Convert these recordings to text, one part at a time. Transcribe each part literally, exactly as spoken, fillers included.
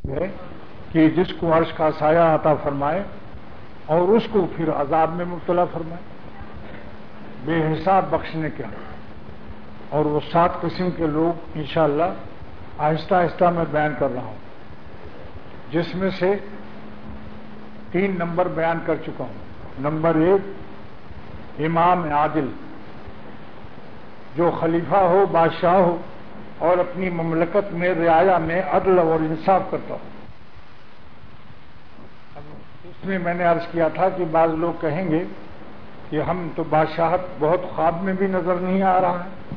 ہے کہ جس کو عرش کا سایہ عطا فرمائے اور اس کو پھر عذاب میں مبتلا فرمائے بے حساب بخشنے کے لیے. اور وہ سات قسم کے لوگ انشاءاللہ آہستہ آہستہ میں بیان کر رہا ہوں، جس میں سے تین نمبر بیان کر چکا ہوں. نمبر ایک، امام عادل، جو خلیفہ ہو، بادشاہ ہو اور اپنی مملکت میں رعایا میں عدل اور انصاف کرتا ہو. اس میں میں نے عرض کیا تھا کہ بعض لوگ کہیں گے کہ ہم تو بادشاہت بہت خواب میں بھی نظر نہیں آ رہا ہے،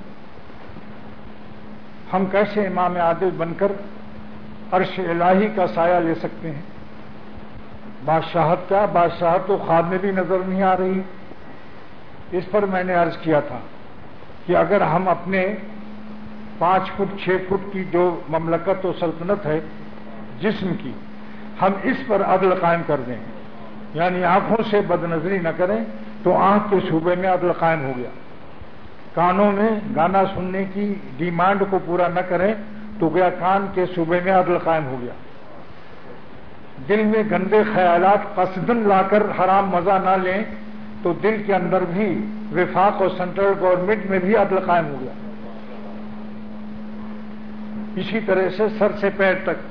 ہم کیسے امام عادل بن کر عرش الہی کا سایہ لے سکتے ہیں؟ بادشاہت کا بادشاہت تو خواب میں بھی نظر نہیں آ رہی. اس پر میں نے عرض کیا تھا کہ اگر ہم اپنے پانچ فٹ چھ فٹ کی جو مملکت و سلطنت ہے جسم کی، ہم اس پر عدل قائم کر دیں، یعنی آنکھوں سے بد نظری نہ کریں، تو آنکھ کے شعبے میں عدل قائم ہو گیا. کانوں میں گانا سننے کی ڈیمانڈ کو پورا نہ کریں تو گیا کان کے شعبے میں عدل قائم ہو گیا. دل میں گندے خیالات قصدن لا کر حرام مزہ نہ لیں تو دل کے اندر بھی وفاق اور سینٹرل گورنمنٹ میں بھی عدل قائم ہو گیا. اسی طرح سے سر سے پیر تک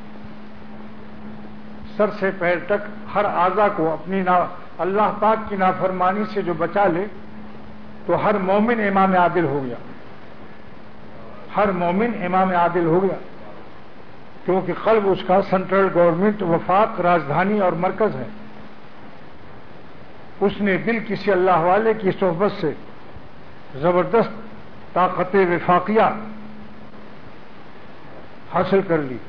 سر سے پیر تک ہر اعضا کو اپنی نا اللہ پاک کی نافرمانی سے جو بچا لے تو ہر مومن امام عادل ہو گیا. ہر مومن امام عادل ہو گیا، کیونکہ قلب اس کا سینٹرل گورنمنٹ، وفاق، راجدھانی اور مرکز ہے. اس نے دل کسی اللہ والے کی صحبت سے زبردست طاقت وفاقیہ حاصل کر لی،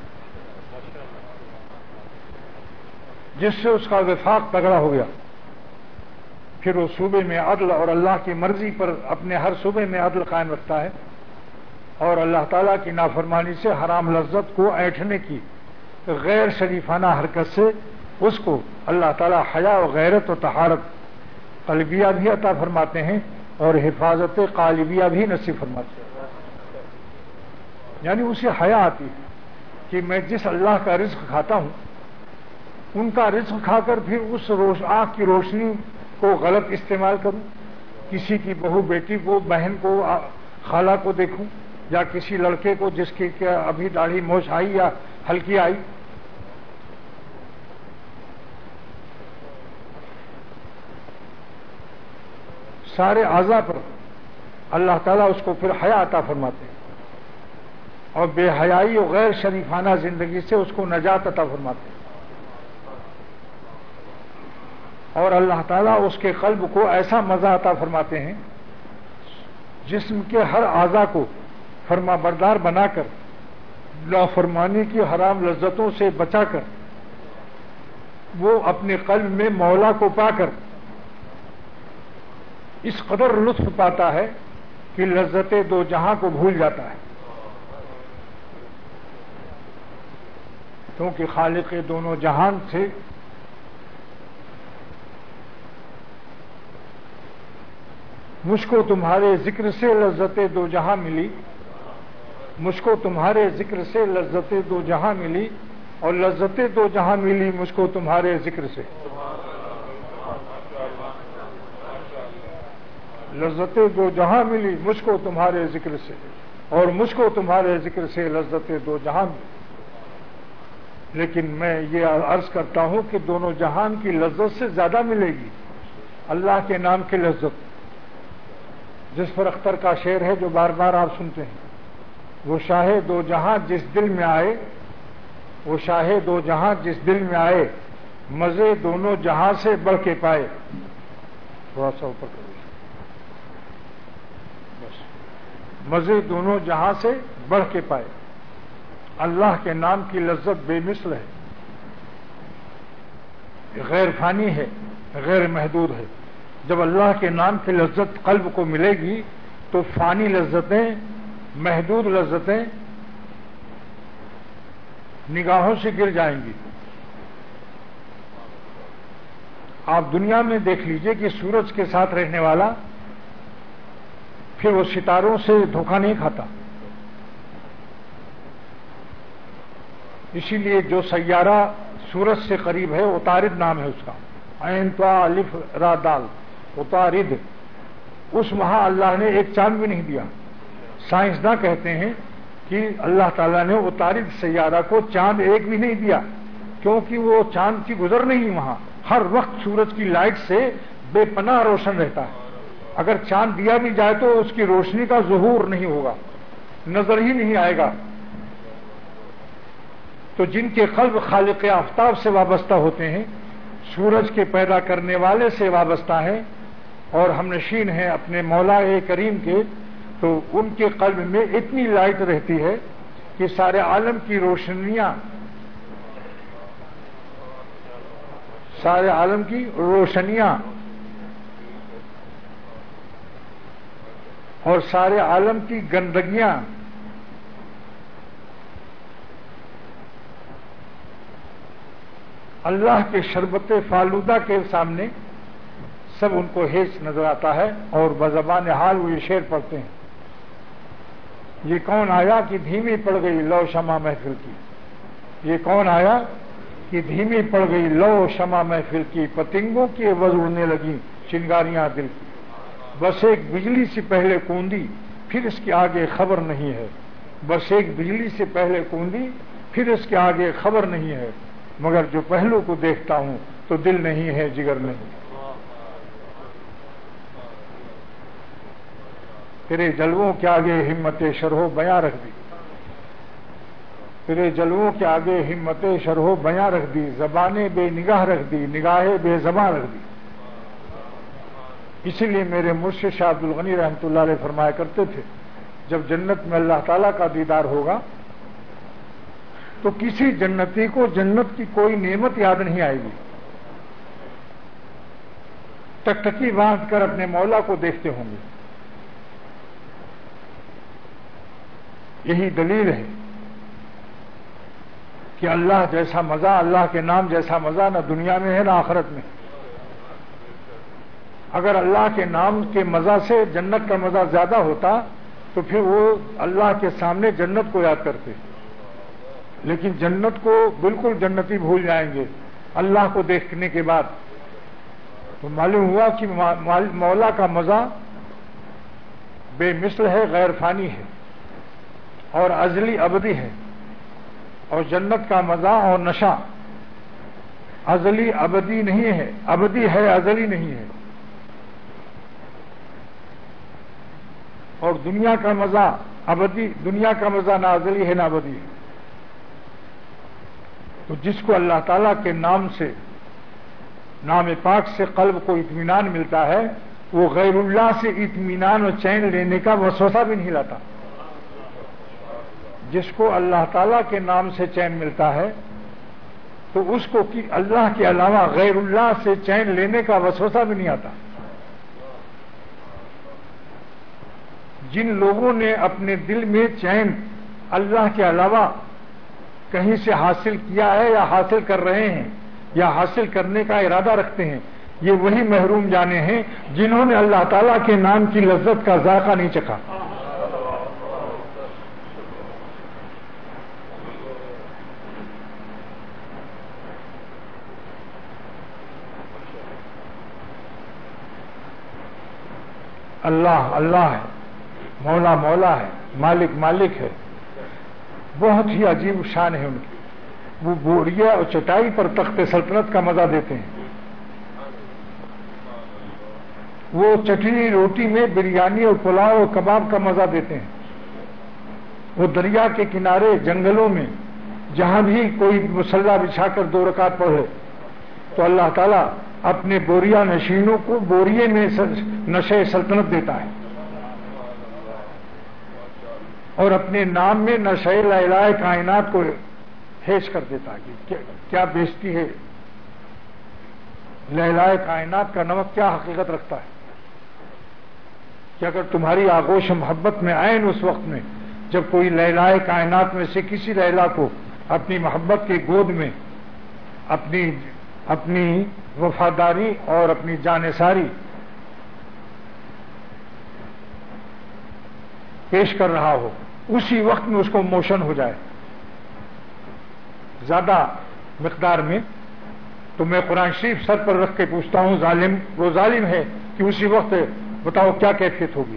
جس سے اس کا وفاق تگڑا ہو گیا. پھر وہ صوبے میں عدل اور اللہ کی مرضی پر اپنے ہر صوبے میں عدل قائم رکھتا ہے، اور اللہ تعالیٰ کی نافرمانی سے حرام لذت کو ایٹھنے کی غیر شریفانہ حرکت سے اس کو اللہ تعالیٰ حیا و غیرت و طہارت قلبیہ بھی عطا فرماتے ہیں اور حفاظت قالبیہ بھی نصیب فرماتے ہیں. یعنی اسے حیا آتی ہے کہ میں جس اللہ کا رزق کھاتا ہوں ان کا رزق کھا کر پھر اس روش آنکھ کی روشنی کو غلط استعمال کروں، کسی کی بہو بیٹی کو، بہن کو، خالہ کو دیکھوں، یا کسی لڑکے کو جس کی ابھی داڑھی موچھ آئی یا ہلکی آئی. سارے اعضاء پر اللہ تعالیٰ اس کو پھر حیا عطا فرماتے ہیں اور بے حیائی اور غیر شریفانہ زندگی سے اس کو نجات عطا فرماتے ہیں. اور اللہ تعالیٰ اس کے قلب کو ایسا مزہ عطا فرماتے ہیں جسم کے ہر اعضاء کو فرما بردار بنا کر نافرمانی کی حرام لذتوں سے بچا کر وہ اپنے قلب میں مولا کو پا کر اس قدر لطف پاتا ہے کہ لذت دو جہاں کو بھول جاتا ہے، کیونکہ خالق دونوں جہان سے مجھ کو تمہارے ذکر سے لذت دو جہاں ملی، مجھ کو تمہارے ذکر سے لذت دو جہاں ملی، اور لذت دو جہاں ملی مجھ کو تمہارے ذکر سے. لذت دو جہاں ملی مجھ کو تمہارے ذکر سے، اور مجھ کو تمہارے ذکر سے لذت دو جہاں ملی. لیکن میں یہ عرض کرتا ہوں کہ دونوں جہان کی لذت سے زیادہ ملے گی اللہ کے نام کی لذت، جس پر اختر کا شعر ہے جو بار بار آپ سنتے ہیں، وہ شاہ دو جہاں جس دل میں آئے، وہ شاہ دو جہاں جس دل میں آئے، مزے دونوں جہاں سے بڑھ کے پائے. تھوڑا سا اوپر کرو، بس. مزے دونوں جہاں سے بڑھ کے پائے. اللہ کے نام کی لذت بے مثل ہے، غیر فانی ہے، غیر محدود ہے. جب اللہ کے نام کی لذت قلب کو ملے گی تو فانی لذتیں، محدود لذتیں نگاہوں سے گر جائیں گی. آپ دنیا میں دیکھ لیجئے کہ سورج کے ساتھ رہنے والا پھر وہ ستاروں سے دھوکہ نہیں کھاتا. اسی لیے جو سیارہ سورج سے قریب ہے عطارد نام ہے اس کا، عین طا الف را دال، عطارد، اس وہاں اللہ نے ایک چاند بھی نہیں دیا۔ سائنسداں کہتے ہیں کہ اللہ تعالیٰ نے عطارد سیارہ کو چاند ایک بھی نہیں دیا، کیونکہ وہ چاند کی گزر نہیں وہاں، ہر وقت سورج کی لائٹ سے بے پناہ روشن رہتا ہے۔ اگر چاند دیا بھی جائے تو اس کی روشنی کا ظہور نہیں ہوگا، نظر ہی نہیں آئے گا۔ تو جن کے قلب خالق آفتاب سے وابستہ ہوتے ہیں، سورج کے پیدا کرنے والے سے وابستہ ہیں اور ہم نشین ہیں اپنے مولا کریم کے، تو ان کے قلب میں اتنی لائٹ رہتی ہے کہ سارے عالم کی روشنیاں، سارے عالم کی روشنیاں اور سارے عالم کی گندگیاں اللہ کے شربت فالودہ کے سامنے سب ان کو ہیچ نظر آتا ہے، اور بزبان حال وہ یہ شعر پڑھتے ہیں، یہ کون آیا کہ دھیمی پڑ گئی لو شمع محفل کی، یہ کون آیا کہ دھیمی پڑ گئی لو شمع محفل کی، پتنگوں کی وز اڑنے لگی چنگاریاں دل کی، بس ایک بجلی سے پہلے کوندی پھر اس کے آگے خبر نہیں ہے، بس ایک بجلی سے پہلے کوندی پھر اس کے آگے خبر نہیں ہے، مگر جو پہلو کو دیکھتا ہوں تو دل نہیں ہے جگر نہیں، تیرے جلووں کے آگے ہمت شرح بیاں رکھ دی، تیرے جلووں کے آگے ہمت شرح بیاں رکھ دی، زبانیں بے نگاہ رکھ دی، نگاہیں بے زبان رکھ دی۔ اسی لیے میرے مرشد شاہ عبد الغنی رحمۃ اللہ علیہ فرمایا کرتے تھے، جب جنت میں اللہ تعالیٰ کا دیدار ہوگا تو کسی جنتی کو جنت کی کوئی نعمت یاد نہیں آئے گی، ٹکٹکی باندھ کر اپنے مولا کو دیکھتے ہوں گے۔ یہی دلیل ہے کہ اللہ جیسا مزہ، اللہ کے نام جیسا مزہ نہ دنیا میں ہے نہ آخرت میں۔ اگر اللہ کے نام کے مزہ سے جنت کا مزہ زیادہ ہوتا تو پھر وہ اللہ کے سامنے جنت کو یاد کرتے، لیکن جنت کو بالکل جنتی بھول جائیں گے اللہ کو دیکھنے کے بعد۔ تو معلوم ہوا کہ مولا کا مزہ بے مثل ہے، غیر فانی ہے اور ازلی ابدی ہے، اور جنت کا مزہ اور نشہ ازلی ابدی نہیں ہے، ابدی ہے ازلی نہیں ہے، اور دنیا کا مزہ ابدی، دنیا کا مزہ نہ ازلی ہے نہ ابدی ہے۔ تو جس کو اللہ تعالیٰ کے نام سے، نام پاک سے قلب کو اطمینان ملتا ہے، وہ غیر اللہ سے اطمینان اور چین لینے کا وسوسہ بھی نہیں لاتا۔ جس کو اللہ تعالیٰ کے نام سے چین ملتا ہے تو اس کو اللہ کے علاوہ غیر اللہ سے چین لینے کا وسوسہ بھی نہیں آتا۔ جن لوگوں نے اپنے دل میں چین اللہ کے علاوہ کہیں سے حاصل کیا ہے یا حاصل کر رہے ہیں یا حاصل کرنے کا ارادہ رکھتے ہیں، یہ وہی محروم جانے ہیں جنہوں نے اللہ تعالیٰ کے نام کی لذت کا ذائقہ نہیں چکھا۔ اللہ اللہ ہے، مولا مولا ہے، مالک مالک ہے، بہت ہی عجیب شان ہے ان کی۔ وہ بوریا اور چٹائی پر تخت سلطنت کا مزہ دیتے ہیں، وہ چٹنی روٹی میں بریانی اور پلاؤ اور کباب کا مزہ دیتے ہیں، وہ دریا کے کنارے جنگلوں میں جہاں بھی کوئی مسلح بچھا کر دو رکعت پڑھے تو اللہ تعالیٰ اپنے بوریا نشینوں کو بوریے میں نشے سلطنت دیتا ہے، اور اپنے نام میں نشے لائلہ کائنات کو ہیج کر دیتا ہے کہ کیا بیچتی ہے لائلہ کائنات کا نمک، کیا حقیقت رکھتا ہے کہ اگر تمہاری آغوش محبت میں عین اس وقت میں جب کوئی لائلہ کائنات میں سے کسی لیلا کو اپنی محبت کی گود میں اپنی اپنی وفاداری اور اپنی جانثاری پیش کر رہا ہو، اسی وقت میں اس کو موشن ہو جائے زیادہ مقدار میں، تو میں قرآن شریف سر پر رکھ کے پوچھتا ہوں ظالم وہ ظالم ہے کہ اسی وقت بتاؤ کیا کیفیت ہوگی؟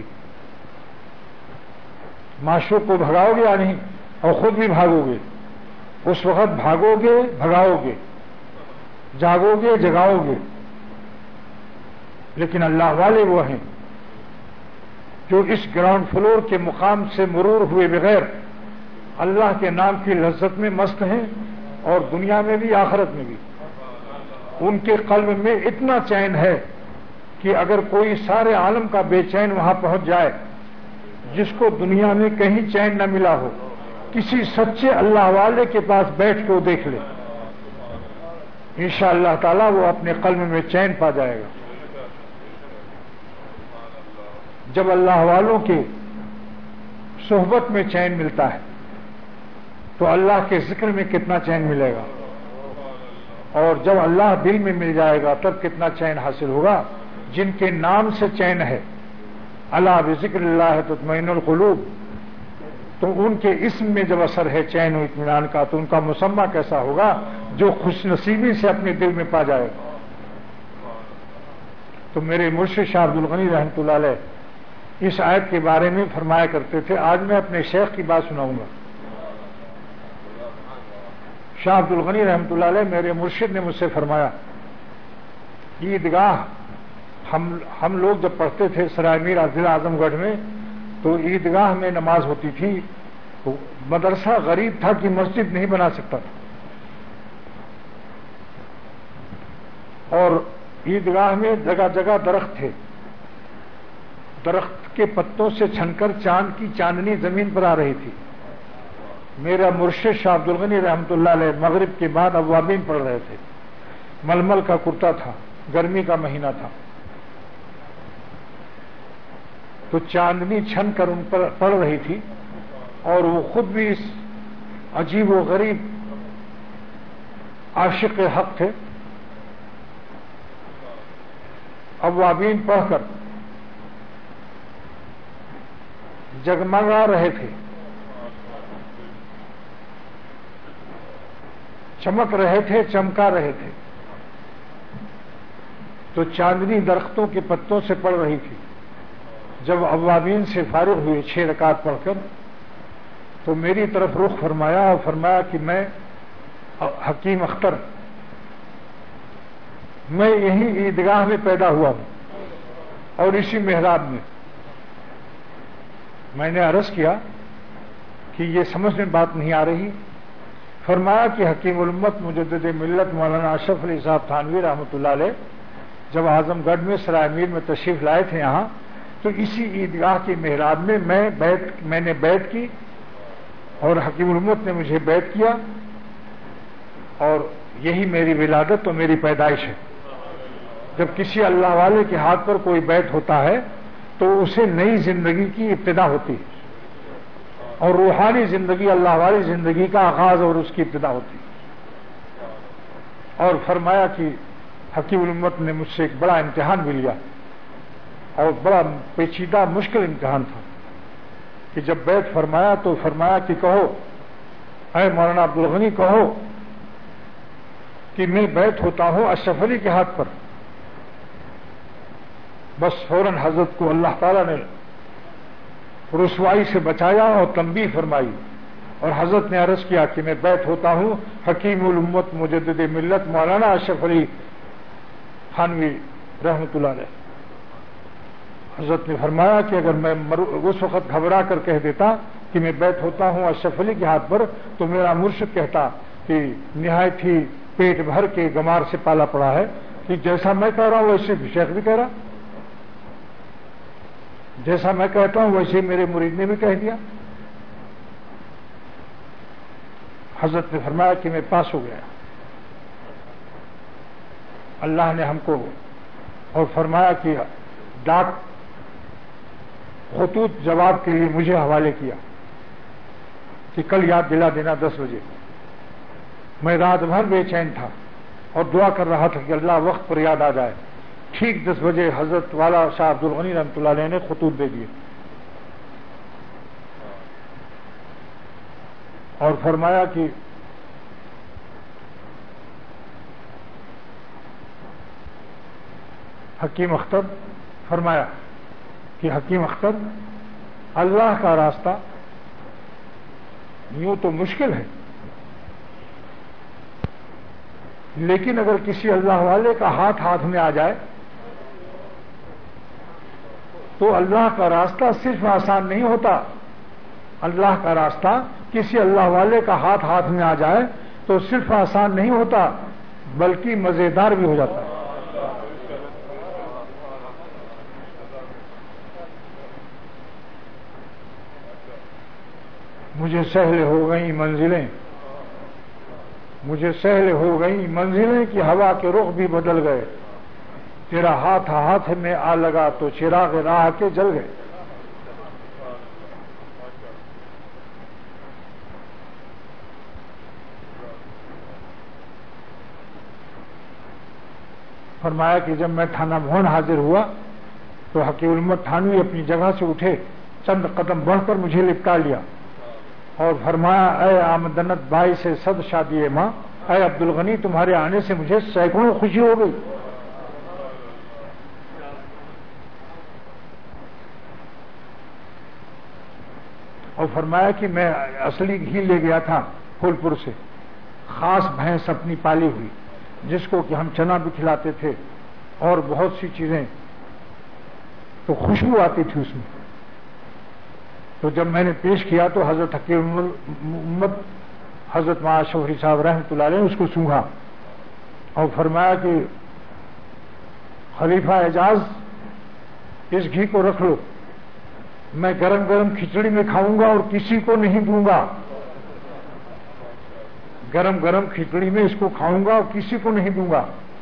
معشوق کو بھگاؤ گے یا نہیں؟ اور خود بھی بھاگو گے، اس وقت بھاگو گے بھگاؤ گے، جاگو گے جگاؤ گے، لیکن اللہ والے وہ ہیں جو اس گراؤنڈ فلور کے مقام سے مرور ہوئے بغیر اللہ کے نام کی لذت میں مست ہیں، اور دنیا میں بھی آخرت میں بھی۔ ان کے قلب میں اتنا چین ہے کہ اگر کوئی سارے عالم کا بے چین وہاں پہنچ جائے، جس کو دنیا میں کہیں چین نہ ملا ہو، کسی سچے اللہ والے کے پاس بیٹھ کے وہ دیکھ لے، انشاءاللہ تعالیٰ وہ اپنے قلب میں چین پا جائے گا۔ جب اللہ والوں کے صحبت میں چین ملتا ہے تو اللہ کے ذکر میں کتنا چین ملے گا، اور جب اللہ دل میں مل جائے گا تب کتنا چین حاصل ہوگا۔ جن کے نام سے چین ہے، الا بذکر اللہ تطمئن القلوب، تو ان کے اسم میں جب اثر ہے چین و اطمینان کا، تو ان کا مسمى کیسا ہوگا جو خوش نصیبی سے اپنے دل میں پا جائے گا۔ تو میرے مرشد شاہ عبد الغنی رحمۃ اللہ علیہ اس آیت کے بارے میں فرمایا کرتے تھے۔ آج میں اپنے شیخ کی بات سناؤں گا۔ شاہ عبد الغنی رحمۃ اللہ علیہ میرے مرشد نے مجھ سے فرمایا، عیدگاہ ہم ہم لوگ جب پڑھتے تھے سرائے میر ضلع اعظم گڑھ میں، تو عیدگاہ میں نماز ہوتی تھی، مدرسہ غریب تھا کہ مسجد نہیں بنا سکتا تھا، اور عیدگاہ میں جگہ جگہ درخت تھے، درخت کے پتوں سے چھن کر چاند کی چاندنی زمین پر آ رہی تھی۔ میرا مرشد شاہ عبد الغنی رحمۃ اللہ علیہ مغرب کے بعد اوابین پڑھ رہے تھے، ململ کا کرتا تھا، گرمی کا مہینہ تھا، تو چاندنی چھن کر ان پر پڑ رہی تھی، اور وہ خود بھی اس عجیب و غریب عاشق حق تھے۔ اوابین پڑھ کر جگمگا رہے تھے، چمک رہے تھے، چمکا رہے تھے، تو چاندنی درختوں کے پتوں سے پڑ رہی تھی۔ جب اوابین سے فارغ ہوئے چھ رکعت پڑھ کر، تو میری طرف رخ فرمایا اور فرمایا کہ میں حکیم اختر، میں یہی عیدگاہ میں پیدا ہوا ہوں اور اسی محراب میں۔ میں نے عرض کیا کہ یہ سمجھ میں بات نہیں آ رہی۔ فرمایا کہ حکیم الامت مجدد ملت مولانا اشرف علی صاحب تھانوی رحمۃ اللہ علیہ جب اعظم گڑھ میں سرائے میر میں تشریف لائے تھے یہاں، تو اسی عیدگاہ کی محراب میں میں بیعت میں نے بیعت کی، اور حکیم الامت نے مجھے بیعت کیا، اور یہی میری ولادت اور میری پیدائش ہے۔ جب کسی اللہ والے کے ہاتھ پر کوئی بیعت ہوتا ہے تو اسے نئی زندگی کی ابتدا ہوتی ہے، اور روحانی زندگی اللہ والی زندگی کا آغاز اور اس کی ابتدا ہوتی ہے۔ اور فرمایا کہ حکیم الامت نے مجھ سے ایک بڑا امتحان بھی لیا، اور بڑا پیچیدہ مشکل امتحان تھا، کہ جب بیعت فرمایا تو فرمایا کہ کہو اے مولانا عبد الغنی، کہو کہ میں بیعت ہوتا ہوں اشرف علی کے ہاتھ پر۔ بس فوراً حضرت کو اللہ تعالیٰ نے رسوائی سے بچایا اور تنبیہ فرمائی، اور حضرت نے عرض کیا کہ میں بیعت ہوتا ہوں حکیم الامت مجدد ملت مولانا اشرف علی تھانوی رحمۃ اللہ علیہ۔ حضرت نے فرمایا کہ اگر میں اس وقت گھبرا کر کہہ دیتا کہ میں بیعت ہوتا ہوں اشرف علی کے ہاتھ پر، تو میرا مرشد کہتا کہ نہایت ہی پیٹ بھر کے گمار سے پالا پڑا ہے، کہ جیسا میں کہہ رہا ہوں ویسے شیخ بھی کہہ رہا، جیسا میں کہتا ہوں ویسے میرے مرید نے بھی کہہ دیا۔ حضرت نے فرمایا کہ میں پاس ہو گیا۔ اللہ نے ہم کو اور فرمایا کہ ڈاک خطوط جواب کے لیے مجھے حوالے کیا کہ کل یاد دلا دینا دس بجے۔ میں رات بھر بے چین تھا اور دعا کر رہا تھا کہ اللہ وقت پر یاد آ جائے۔ ٹھیک دس بجے حضرت والا شاہ عبد الغنی رحمۃ اللہ علیہ نے خطوط دے دیے، اور فرمایا کہ حکیم اختر فرمایا کہ حکیم اختر اللہ کا راستہ یوں تو مشکل ہے، لیکن اگر کسی اللہ والے کا ہاتھ ہاتھ میں آ جائے تو اللہ کا راستہ صرف آسان نہیں ہوتا، اللہ کا راستہ کسی اللہ والے کا ہاتھ ہاتھ میں آ جائے تو صرف آسان نہیں ہوتا بلکہ مزیدار بھی ہو جاتا ہے۔ مجھے سہل ہو گئیں منزلیں، مجھے سہل ہو گئیں منزلیں کہ ہوا کے رخ بھی بدل گئے، تیرا ہاتھ ہاتھ میں آ لگا تو چراغ راہ کے جل گئے۔ فرمایا کہ جب میں تھانہ بھون حاضر ہوا تو حکیم الامت تھانوی اپنی جگہ سے اٹھے، چند قدم بڑھ کر مجھے لپٹا لیا اور فرمایا اے آمدنت بائی سے صد شادی ماں، اے عبدالغنی تمہارے آنے سے مجھے سینکڑوں خوشی ہو گئی۔ اور فرمایا کہ میں اصلی گھی لے گیا تھا پھول پور سے، خاص بھینس اپنی پالی ہوئی جس کو کہ ہم چنا بھی کھلاتے تھے اور بہت سی چیزیں، تو خوشبو آتی تھی اس میں۔ تو جب میں نے پیش کیا تو حضرت حکیم امت حضرت معاذ شوہری صاحب رحمۃ اللہ علیہ نے اس کو سونگھا اور فرمایا کہ خلیفہ اعجاز اس گھی کو رکھ لو، میں گرم گرم کھچڑی میں کھاؤں گا اور کسی کو نہیں دوں گا، گرم گرم کھچڑی میں اس کو کھاؤں گا اور کسی کو نہیں دوں گا۔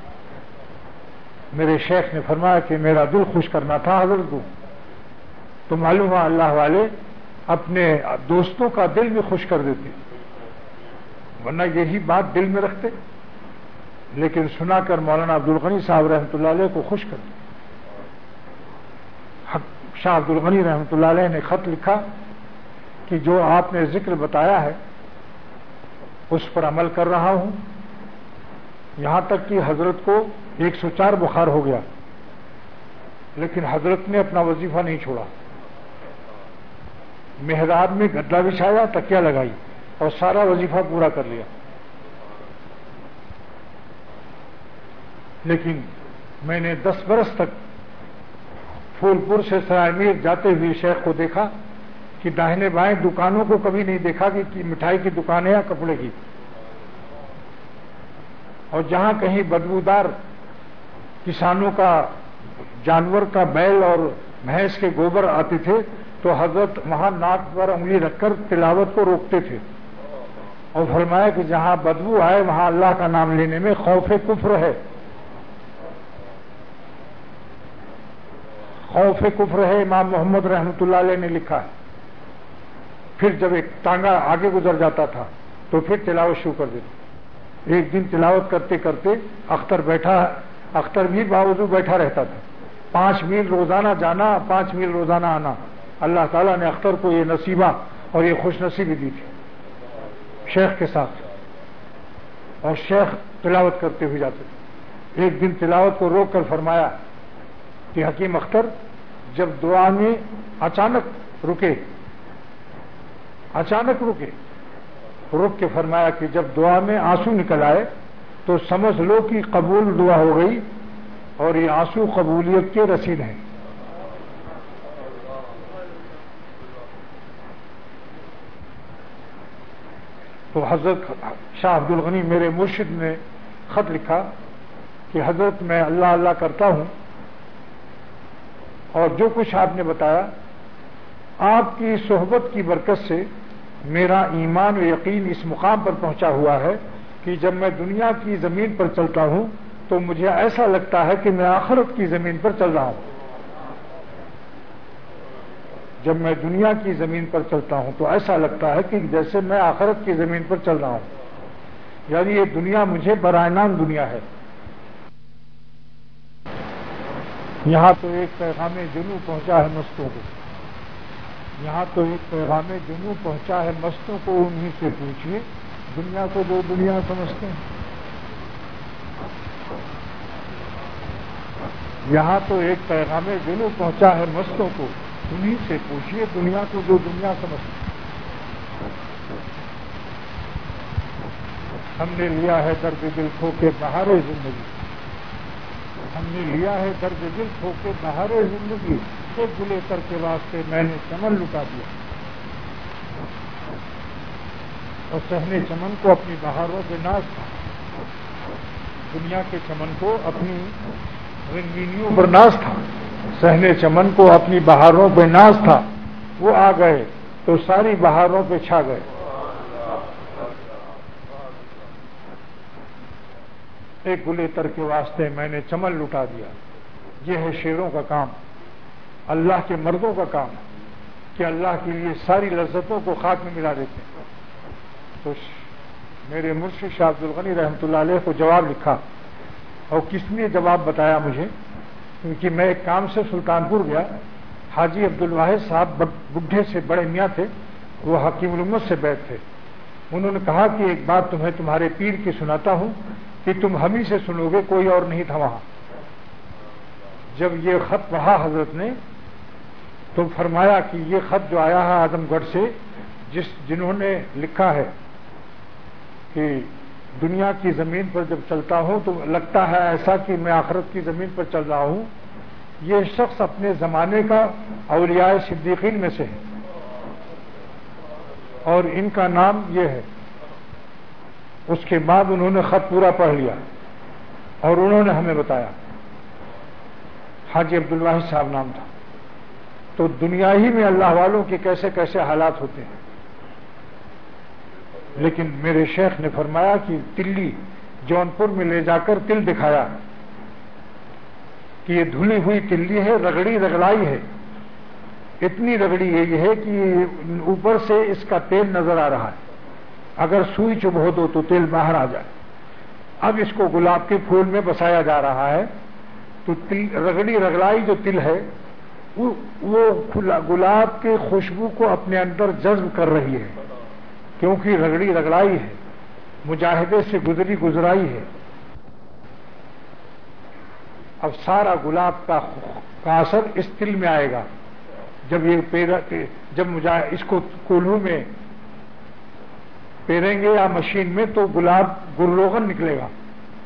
میرے شیخ نے فرمایا کہ میرا دل خوش کرنا تھا حضرت کو، تو معلوم ہے اللہ والے اپنے دوستوں کا دل بھی خوش کر دیتے، ورنہ یہی بات دل میں رکھتے، لیکن سنا کر مولانا عبدالغنی صاحب رحمۃ اللہ علیہ کو خوش کرتے۔ شاہ عبدالغنی رحمۃ اللہ علیہ نے خط لکھا کہ جو آپ نے ذکر بتایا ہے اس پر عمل کر رہا ہوں، یہاں تک کہ حضرت کو ایک سو چار بخار ہو گیا، لیکن حضرت نے اپنا وظیفہ نہیں چھوڑا، محراب میں گدا بچھایا، تکیہ لگائی اور سارا وظیفہ پورا کر لیا۔ لیکن میں نے دس برس تک پھول پور سے سرائے میر جاتے ہوئے شیخ کو دیکھا کہ داہنے بائیں دکانوں کو کبھی نہیں دیکھا کہ مٹھائی کی دکان ہے یا کپڑے کی، اور جہاں کہیں بدبودار کسانوں کا جانور کا بیل اور بھینس کے گوبر آتے تھے تو حضرت وہاں ناک پر انگلی رکھ کر تلاوت کو روکتے تھے اور فرمایا کہ جہاں بدبو آئے وہاں اللہ کا نام لینے میں خوف کفر ہے، خوف کفر ہے، امام محمد رحمۃ اللہ علیہ نے لکھا ہے۔ پھر جب ایک ٹانگا آگے گزر جاتا تھا تو پھر تلاوت شروع کر دیتے۔ ایک دن تلاوت کرتے کرتے اختر بیٹھا اختر بھی باوضو بیٹھا رہتا تھا، پانچ میل روزانہ جانا، پانچ میل روزانہ آنا۔ اللہ تعالیٰ نے اختر کو یہ نصیبہ اور یہ خوش نصیبی دی تھی شیخ کے ساتھ، اور شیخ تلاوت کرتے ہوئے جاتے تھے۔ ایک دن تلاوت کو روک کر فرمایا کہ حکیم اختر جب دعا میں اچانک رکے اچانک رکے رک کے فرمایا کہ جب دعا میں آنسو نکل آئے تو سمجھ لو کہ قبول دعا ہو گئی اور یہ آنسو قبولیت کے رسید ہیں۔ تو حضرت شاہ عبدالغنی میرے مرشد نے خط لکھا کہ حضرت میں اللہ اللہ کرتا ہوں اور جو کچھ آپ نے بتایا آپ کی صحبت کی برکت سے میرا ایمان و یقین اس مقام پر پہنچا ہوا ہے کہ جب میں دنیا کی زمین پر چلتا ہوں تو مجھے ایسا لگتا ہے کہ میں آخرت کی زمین پر چل رہا ہوں۔ جب میں دنیا کی زمین پر چلتا ہوں تو ایسا لگتا ہے کہ جیسے میں آخرت کی زمین پر چل رہا ہوں، یعنی یہ دنیا مجھے برائنان دنیا ہے۔ یہاں تو ایک پیغام جنوں پہنچا ہے مستوں کو یہاں تو ایک پیغام جنوں پہنچا ہے مستوں کو، انہیں سے پوچھئے دنیا کو جو دنیا سمجھتے ہیں۔ یہاں تو ایک پیغام دلوں پہنچا ہے مستوں کو، انہیں سے پوچھیے دنیا کو جو دنیا سمجھتی۔ ہم نے لیا ہے درد دل کھو کے بہار زندگی، ہم نے لیا ہے درد دل کھو کے بہار زندگی، ایک گلے تر کے واسطے میں نے چمن لٹا دیا، اور صحن چمن کو اپنی بہاروں پہ ناز تھا، دنیا کے چمن کو اپنی رنگینیوں پر ناز تھا، صحن چمن کو اپنی بہاروں پہ ناز تھا، وہ آ گئے تو ساری بہاروں پہ چھا گئے۔ ایک گلے تر کے واسطے میں نے چمن لٹا دیا۔ یہ ہے شیروں کا کام، اللہ کے مردوں کا کام کہ اللہ کے لیے ساری لذتوں کو خاک میں ملا دیتے ہیں۔ تو میرے مرشد شاہ عبد الغنی رحمۃ اللہ علیہ کو جواب لکھا، اور کس نے جواب بتایا مجھے، کیونکہ میں ایک کام سے سلطانپور گیا، حاجی عبد الواحد صاحب بڈھے سے بڑے میاں تھے، وہ حکیم الامت سے بیٹھ تھے، انہوں نے کہا کہ ایک بات تمہیں تمہارے پیر کی سناتا ہوں کہ تم ہم ہی سے سنو گے، کوئی اور نہیں تھا وہاں۔ جب یہ خط پڑھا حضرت نے تو فرمایا کہ یہ خط جو آیا ہے اعظم گڑھ سے، جس جنہوں نے لکھا ہے کہ دنیا کی زمین پر جب چلتا ہوں تو لگتا ہے ایسا کہ میں آخرت کی زمین پر چل رہا ہوں، یہ شخص اپنے زمانے کا اولیاء صدیقین میں سے ہے، اور ان کا نام یہ ہے۔ اس کے بعد انہوں نے خط پورا پڑھ لیا اور انہوں نے ہمیں بتایا، حاجی عبد الواحد صاحب نام تھا۔ تو دنیا ہی میں اللہ والوں کے کیسے کیسے حالات ہوتے ہیں، لیکن میرے شیخ نے فرمایا کہ دلی جونپور میں لے جا کر تل دکھایا کہ یہ دھلی ہوئی تلی ہے، رگڑی رگڑائی ہے، اتنی رگڑی یہ ہے کہ اوپر سے اس کا تیل نظر آ رہا ہے، اگر سوئی چبھو دو تو تیل باہر آ جائے۔ اب اس کو گلاب کے پھول میں بسایا جا رہا ہے، تو رگڑی رگڑائی جو تل ہے وہ گلاب کے خوشبو کو اپنے اندر جذب کر رہی ہے، کیونکہ رگڑی رگڑائی ہے، مجاہدے سے گزری گزرائی ہے۔ اب سارا گلاب کا اثر اس تل میں آئے گا، جب یہ پیرا جب اس کو کولہو میں پیریں گے یا مشین میں تو گلاب گلروغن نکلے گا،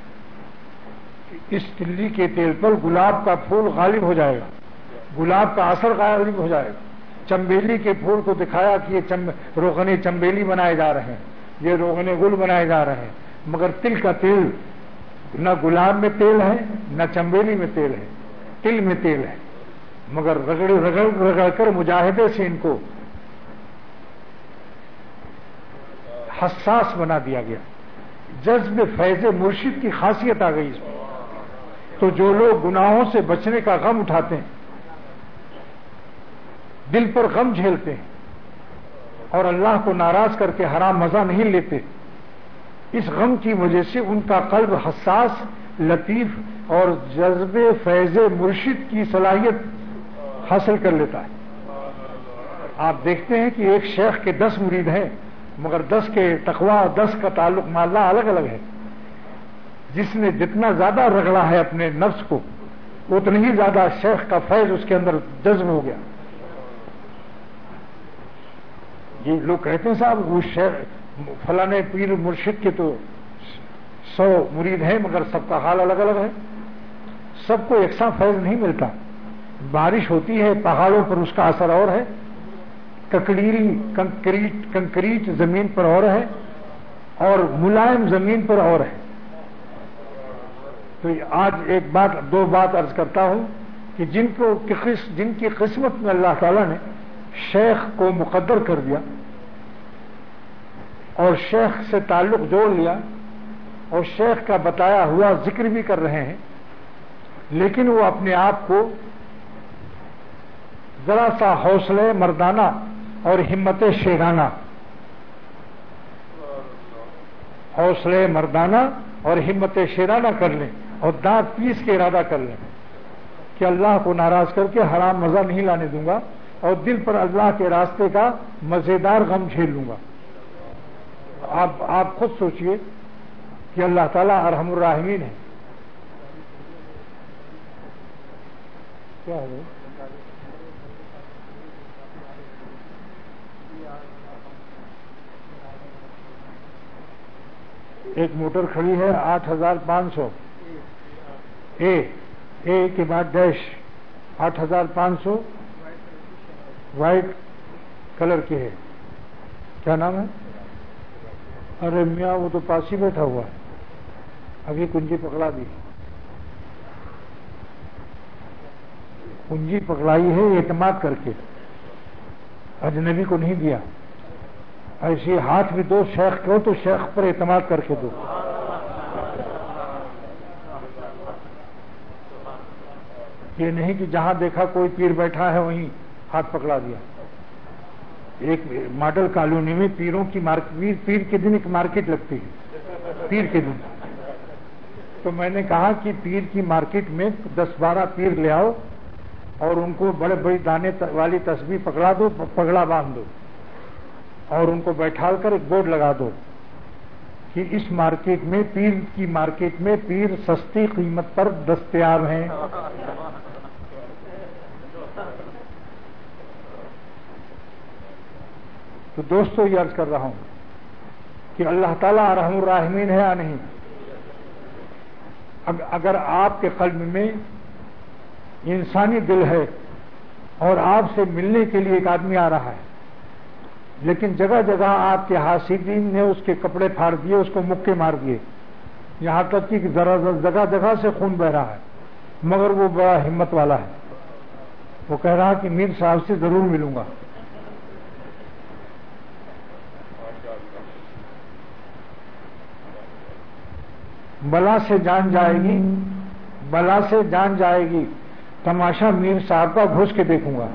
اس تلی کے تیل پر گلاب کا پھول غالب ہو جائے گا، گلاب کا اثر غالب ہو جائے گا۔ چمبیلی کے پھول کو دکھایا کہ یہ چم روغن چمبیلی بنائے جا رہے ہیں، یہ روغن گل بنائے جا رہے ہیں، مگر تل کا تیل نہ گلاب میں تیل ہے نہ چمبیلی میں تیل ہے، تل میں تیل ہے، مگر رگڑ رگڑ رگڑ کر مجاہدے سے ان کو حساس بنا دیا گیا۔ جذب فیض مرشد کی خاصیت آ گئی اس میں۔ تو جو لوگ گناہوں سے بچنے کا غم اٹھاتے ہیں، دل پر غم جھیلتے ہیں اور اللہ کو ناراض کر کے حرام مزہ نہیں لیتے، اس غم کی وجہ سے ان کا قلب حساس، لطیف اور جذب فیض مرشد کی صلاحیت حاصل کر لیتا ہے۔ آپ دیکھتے ہیں کہ ایک شیخ کے دس مرید ہیں، مگر دس کے تقویٰ اور دس کا تعلق ماللہ الگ الگ ہے۔ جس نے جتنا زیادہ رگڑا ہے اپنے نفس کو، اتنا ہی زیادہ شیخ کا فیض اس کے اندر جذب ہو گیا۔ یہ لوگ کہتے ہیں صاحب وہ شیخ فلانے پیر مرشد کے تو سو مرید ہیں، مگر سب کا حال الگ الگ ہے، سب کو یکساں فیض نہیں ملتا۔ بارش ہوتی ہے پہاڑوں پر اس کا اثر اور ہے، ککڑیری کنکریٹ کنکریٹ زمین پر اور ہے، اور ملائم زمین پر اور ہے۔ تو آج ایک بات دو بات عرض کرتا ہوں کہ جن کو جن کی قسمت میں اللہ تعالیٰ نے شیخ کو مقدر کر دیا اور شیخ سے تعلق جوڑ لیا اور شیخ کا بتایا ہوا ذکر بھی کر رہے ہیں، لیکن وہ اپنے آپ کو ذرا سا حوصلے مردانہ اور ہمت شیرانہ حوصلے مردانہ اور ہمت شیرانہ کر لیں اور دانت پیس کے ارادہ کر لیں کہ اللہ کو ناراض کر کے حرام مزہ نہیں لانے دوں گا اور دل پر اللہ کے راستے کا مزیدار غم جھیل لوں گا۔ آپ آپ خود سوچئے کہ اللہ تعالیٰ ارحم الراحمین ہے، کیا ہے؟ ایک موٹر کھڑی ہے آٹھ ہزار پانچ سو اے اے کے بعد ڈیش آٹھ ہزار پانچ سو وائٹ کلر کی ہے. کیا نام ہے؟ ارے میاں وہ تو پاس ہی بیٹھا ہوا ہے, ابھی کنجی پکڑا دی. کنجی پکڑائی ہے اعتماد کر کے, اجنبی کو نہیں دیا. ایسے ہاتھ بھی دو شیخ کو تو شیخ پر اعتماد کر کے دو. یہ نہیں کہ جہاں دیکھا کوئی پیر بیٹھا ہے وہیں ہاتھ پکڑا دیا. ایک ماڈل کالونی میں پیروں کی مارکیٹ, پیر کے دن ایک مارکیٹ لگتی ہے پیر کے دن. تو میں نے کہا کہ پیر کی مارکیٹ میں دس بارہ پیر لے آؤ اور ان کو بڑے بڑی دانے والی تسبیح پکڑا دو, پگڑا باندھ دو اور ان کو بیٹھا کر ایک بورڈ لگا دو کہ اس مارکیٹ میں, پیر کی مارکیٹ میں پیر سستی قیمت پر دستیاب ہیں. تو دوستو یہ عرض کر رہا ہوں کہ اللہ تعالیٰ ارحم الراحمین ہے یا نہیں. اگر آپ کے قلب میں انسانی دل ہے اور آپ سے ملنے کے لیے ایک آدمی آ رہا ہے, لیکن جگہ جگہ آپ کے حاسدین نے اس کے کپڑے پھاڑ دیے, اس کو مکے مار دیے, یہاں تک کہ ذرا جگہ جگہ سے خون بہ رہا ہے, مگر وہ بڑا ہمت والا ہے. وہ کہہ رہا کہ میر صاحب سے ضرور ملوں گا. بلا سے جان جائے گی, بلا سے جان جائے گی, تماشا میر صاحب کا گھس کے دیکھوں گا.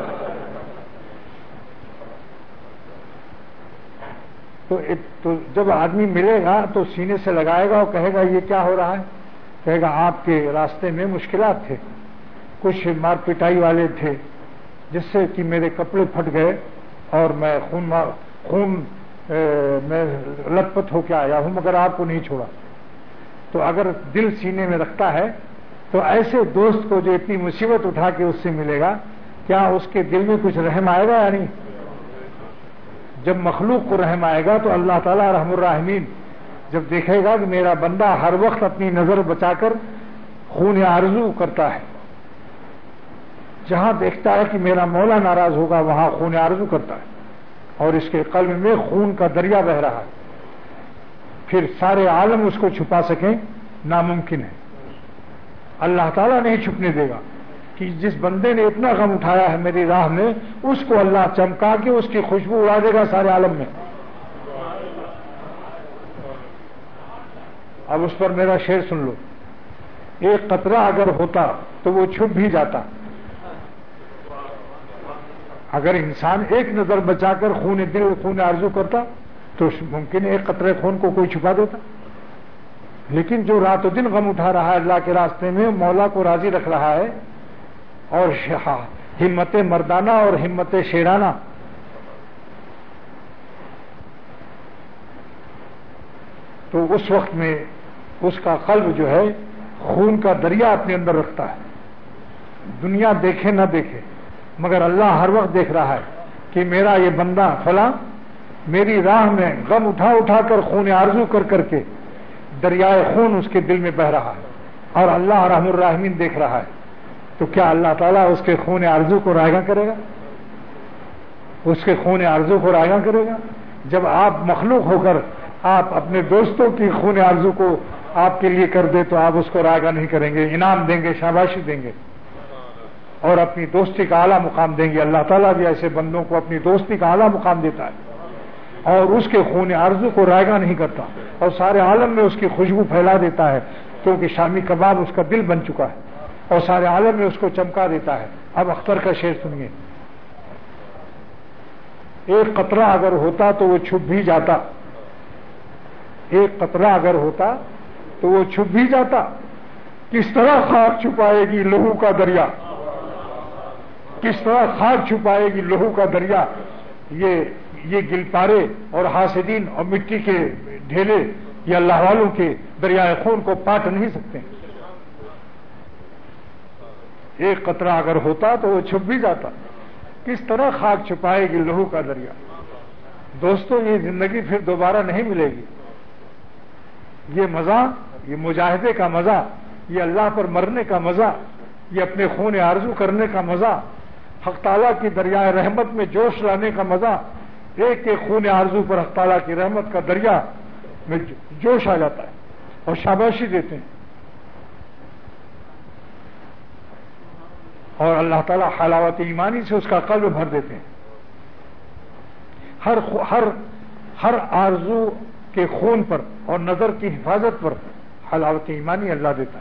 تو تو جب آدمی ملے گا تو سینے سے لگائے گا اور کہے گا یہ کیا ہو رہا ہے؟ کہے گا آپ کے راستے میں مشکلات تھے, کچھ مار پٹائی والے تھے جس سے کہ میرے کپڑے پھٹ گئے اور میں خون خون میں لت پت ہو کے آیا ہوں, مگر آپ کو نہیں چھوڑا. تو اگر دل سینے میں رکھتا ہے تو ایسے دوست کو جو اتنی مصیبت اٹھا کے اس سے ملے گا, کیا اس کے دل میں کچھ رحم آئے گا یا نہیں؟ جب مخلوق کو رحم آئے گا تو اللہ تعالیٰ رحم الراحمین جب دیکھے گا کہ میرا بندہ ہر وقت اپنی نظر بچا کر خون آرزو کرتا ہے, جہاں دیکھتا ہے کہ میرا مولا ناراض ہوگا وہاں خون آرزو کرتا ہے, اور اس کے قلب میں خون کا دریا بہ رہا ہے, پھر سارے عالم اس کو چھپا سکیں ناممکن ہے. اللہ تعالیٰ نہیں چھپنے دے گا کہ جس بندے نے اتنا غم اٹھایا ہے میری راہ میں, اس کو اللہ چمکا کے اس کی خوشبو اڑا دے گا سارے عالم میں. اب اس پر میرا شعر سن لو. ایک قطرہ اگر ہوتا تو وہ چھپ بھی جاتا. اگر انسان ایک نظر بچا کر خون دل خون آرزو کرتا تو ممکن ہے ایک قطرے خون کو کوئی چھپا دیتا, لیکن جو رات و دن غم اٹھا رہا ہے اللہ کے راستے میں, مولا کو راضی رکھ رہا ہے, اور ہمت مردانہ اور ہمت شیرانہ, تو اس وقت میں اس کا قلب جو ہے خون کا دریا اپنے اندر رکھتا ہے. دنیا دیکھے نہ دیکھے مگر اللہ ہر وقت دیکھ رہا ہے کہ میرا یہ بندہ فلاں میری راہ میں غم اٹھا اٹھا کر خون آرزو کر کر کے دریائے خون اس کے دل میں بہ رہا ہے, اور اللہ رحم الراحمین دیکھ رہا ہے. تو کیا اللہ تعالیٰ اس کے خون آرزو کو رائگاں کرے گا؟ اس کے خون آرزو کو رائگاں کرے گا؟ جب آپ مخلوق ہو کر آپ اپنے دوستوں کی خون آرزو کو آپ کے لیے کر دے تو آپ اس کو رائگاں نہیں کریں گے, انعام دیں گے, شاباشی دیں گے, اور اپنی دوستی کا اعلیٰ مقام دیں گے. اللہ تعالیٰ بھی ایسے بندوں کو اپنی دوستی کا اعلیٰ مقام دیتا ہے اور اس کے خون آرزو کو رائگاں نہیں کرتا, اور سارے عالم میں اس کی خوشبو پھیلا دیتا ہے, کیونکہ شامی کباب اس کا دل بن چکا ہے, اور سارے عالم میں اس کو چمکا دیتا ہے. اب اختر کا شعر سنیے. ایک قطرہ اگر ہوتا تو وہ چھپ بھی جاتا, ایک قطرہ اگر ہوتا تو وہ چھپ بھی جاتا. کس طرح خاک چھپائے گی لہو کا دریا, کس طرح خاک چھپائے گی لہو کا دریا. یہ یہ گل پارے اور حاسدین اور مٹی کے ڈھیلے یہ اللہ والوں کے دریائے خون کو پاٹ نہیں سکتے. ایک قطرہ اگر ہوتا تو وہ چھپ بھی جاتا. کس طرح خاک چھپائے گی لہو کا دریا. دوستو یہ زندگی پھر دوبارہ نہیں ملے گی. یہ مزہ، یہ مجاہدے کا مزہ، یہ اللہ پر مرنے کا مزہ، یہ اپنے خون آرزو کرنے کا مزہ، حق تعالیٰ کی دریائے رحمت میں جوش لانے کا مزہ. ایک ایک خون آرزو پر حق تعالیٰ کی رحمت کا دریا میں جوش آ جاتا ہے اور شاباشی دیتے ہیں. اور اللہ تعالیٰ حلاوت ایمانی سے اس کا قلب بھر دیتے ہیں. ہر ہر ہر آرزو کے خون پر اور نظر کی حفاظت پر حلاوت ایمانی اللہ دیتا ہے.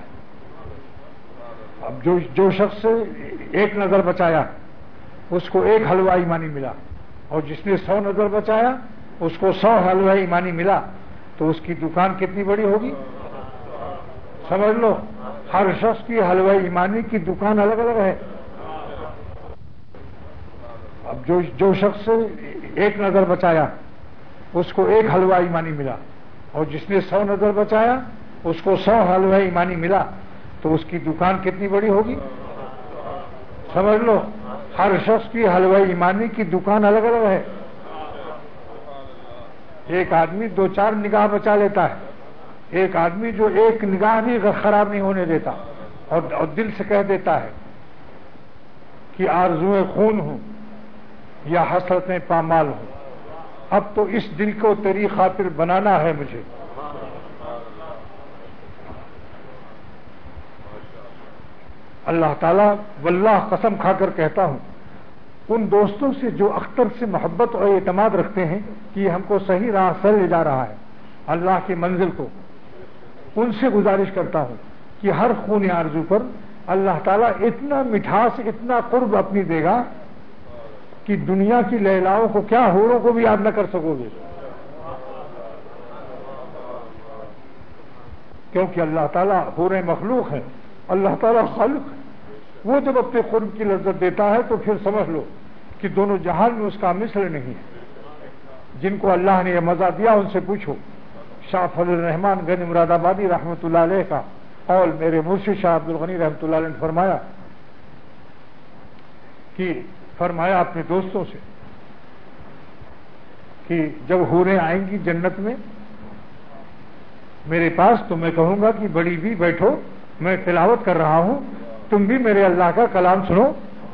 اب جو جو شخص ایک نظر بچایا اس کو ایک حلوہ ایمانی ملا، اور جس نے سو نظر بچایا اس کو سو حلوہ ایمانی ملا، تو اس کی دکان کتنی بڑی ہوگی سمجھ لو. ہر شخص کی حلوہ ایمانی کی دکان الگ الگ ہے. اب جو جو شخص ایک نظر بچایا اس کو ایک حلوہ ایمانی ملا، اور جس نے سو نظر بچایا اس کو سو حلوہ ایمانی ملا، تو اس کی دکان کتنی بڑی ہوگی سمجھ لو. ہر شخص کی حلوہ ایمانی کی دکان الگ الگ ہے. ایک آدمی دو چار نگاہ بچا لیتا ہے، ایک آدمی جو ایک نگاہ بھی خراب نہیں ہونے دیتا اور, اور دل سے کہہ دیتا ہے کہ آرزوئیں خون ہوں یا حسرتیں پامال ہوں، اب تو اس دل کو تیری خاطر بنانا ہے مجھے. اللہ تعالیٰ واللہ قسم کھا کر کہتا ہوں ان دوستوں سے جو اختر سے محبت اور اعتماد رکھتے ہیں کہ یہ ہم کو صحیح راہ سے لے جا رہا ہے اللہ کی منزل کو، ان سے گزارش کرتا ہوں کہ ہر خون آرزو پر اللہ تعالیٰ اتنا مٹھاس، اتنا قرب اپنی دے گا کہ دنیا کی لیلاؤں کو کیا حوروں کو بھی یاد نہ کر سکو گے. کیونکہ اللہ تعالیٰ حوریں مخلوق ہیں، اللہ تعالیٰ خالق ہے. وہ جب اپنے قرب کی لذت دیتا ہے تو پھر سمجھ لو کہ دونوں جہان میں اس کا مثل نہیں ہے. جن کو اللہ نے یہ مزہ دیا ان سے پوچھو. شاہ فضل الرحمان گنج مراد آبادی رحمۃ اللہ علیہ کا قول میرے مرشد شاہ عبد الغنی رحمۃ اللہ علیہ نے فرمایا کہ فرمایا اپنے دوستوں سے کہ جب حوریں آئیں گی جنت میں میرے پاس تو میں کہوں گا کہ بڑی بھی بیٹھو، میں تلاوت کر رہا ہوں، تم بھی میرے اللہ کا کلام سنو.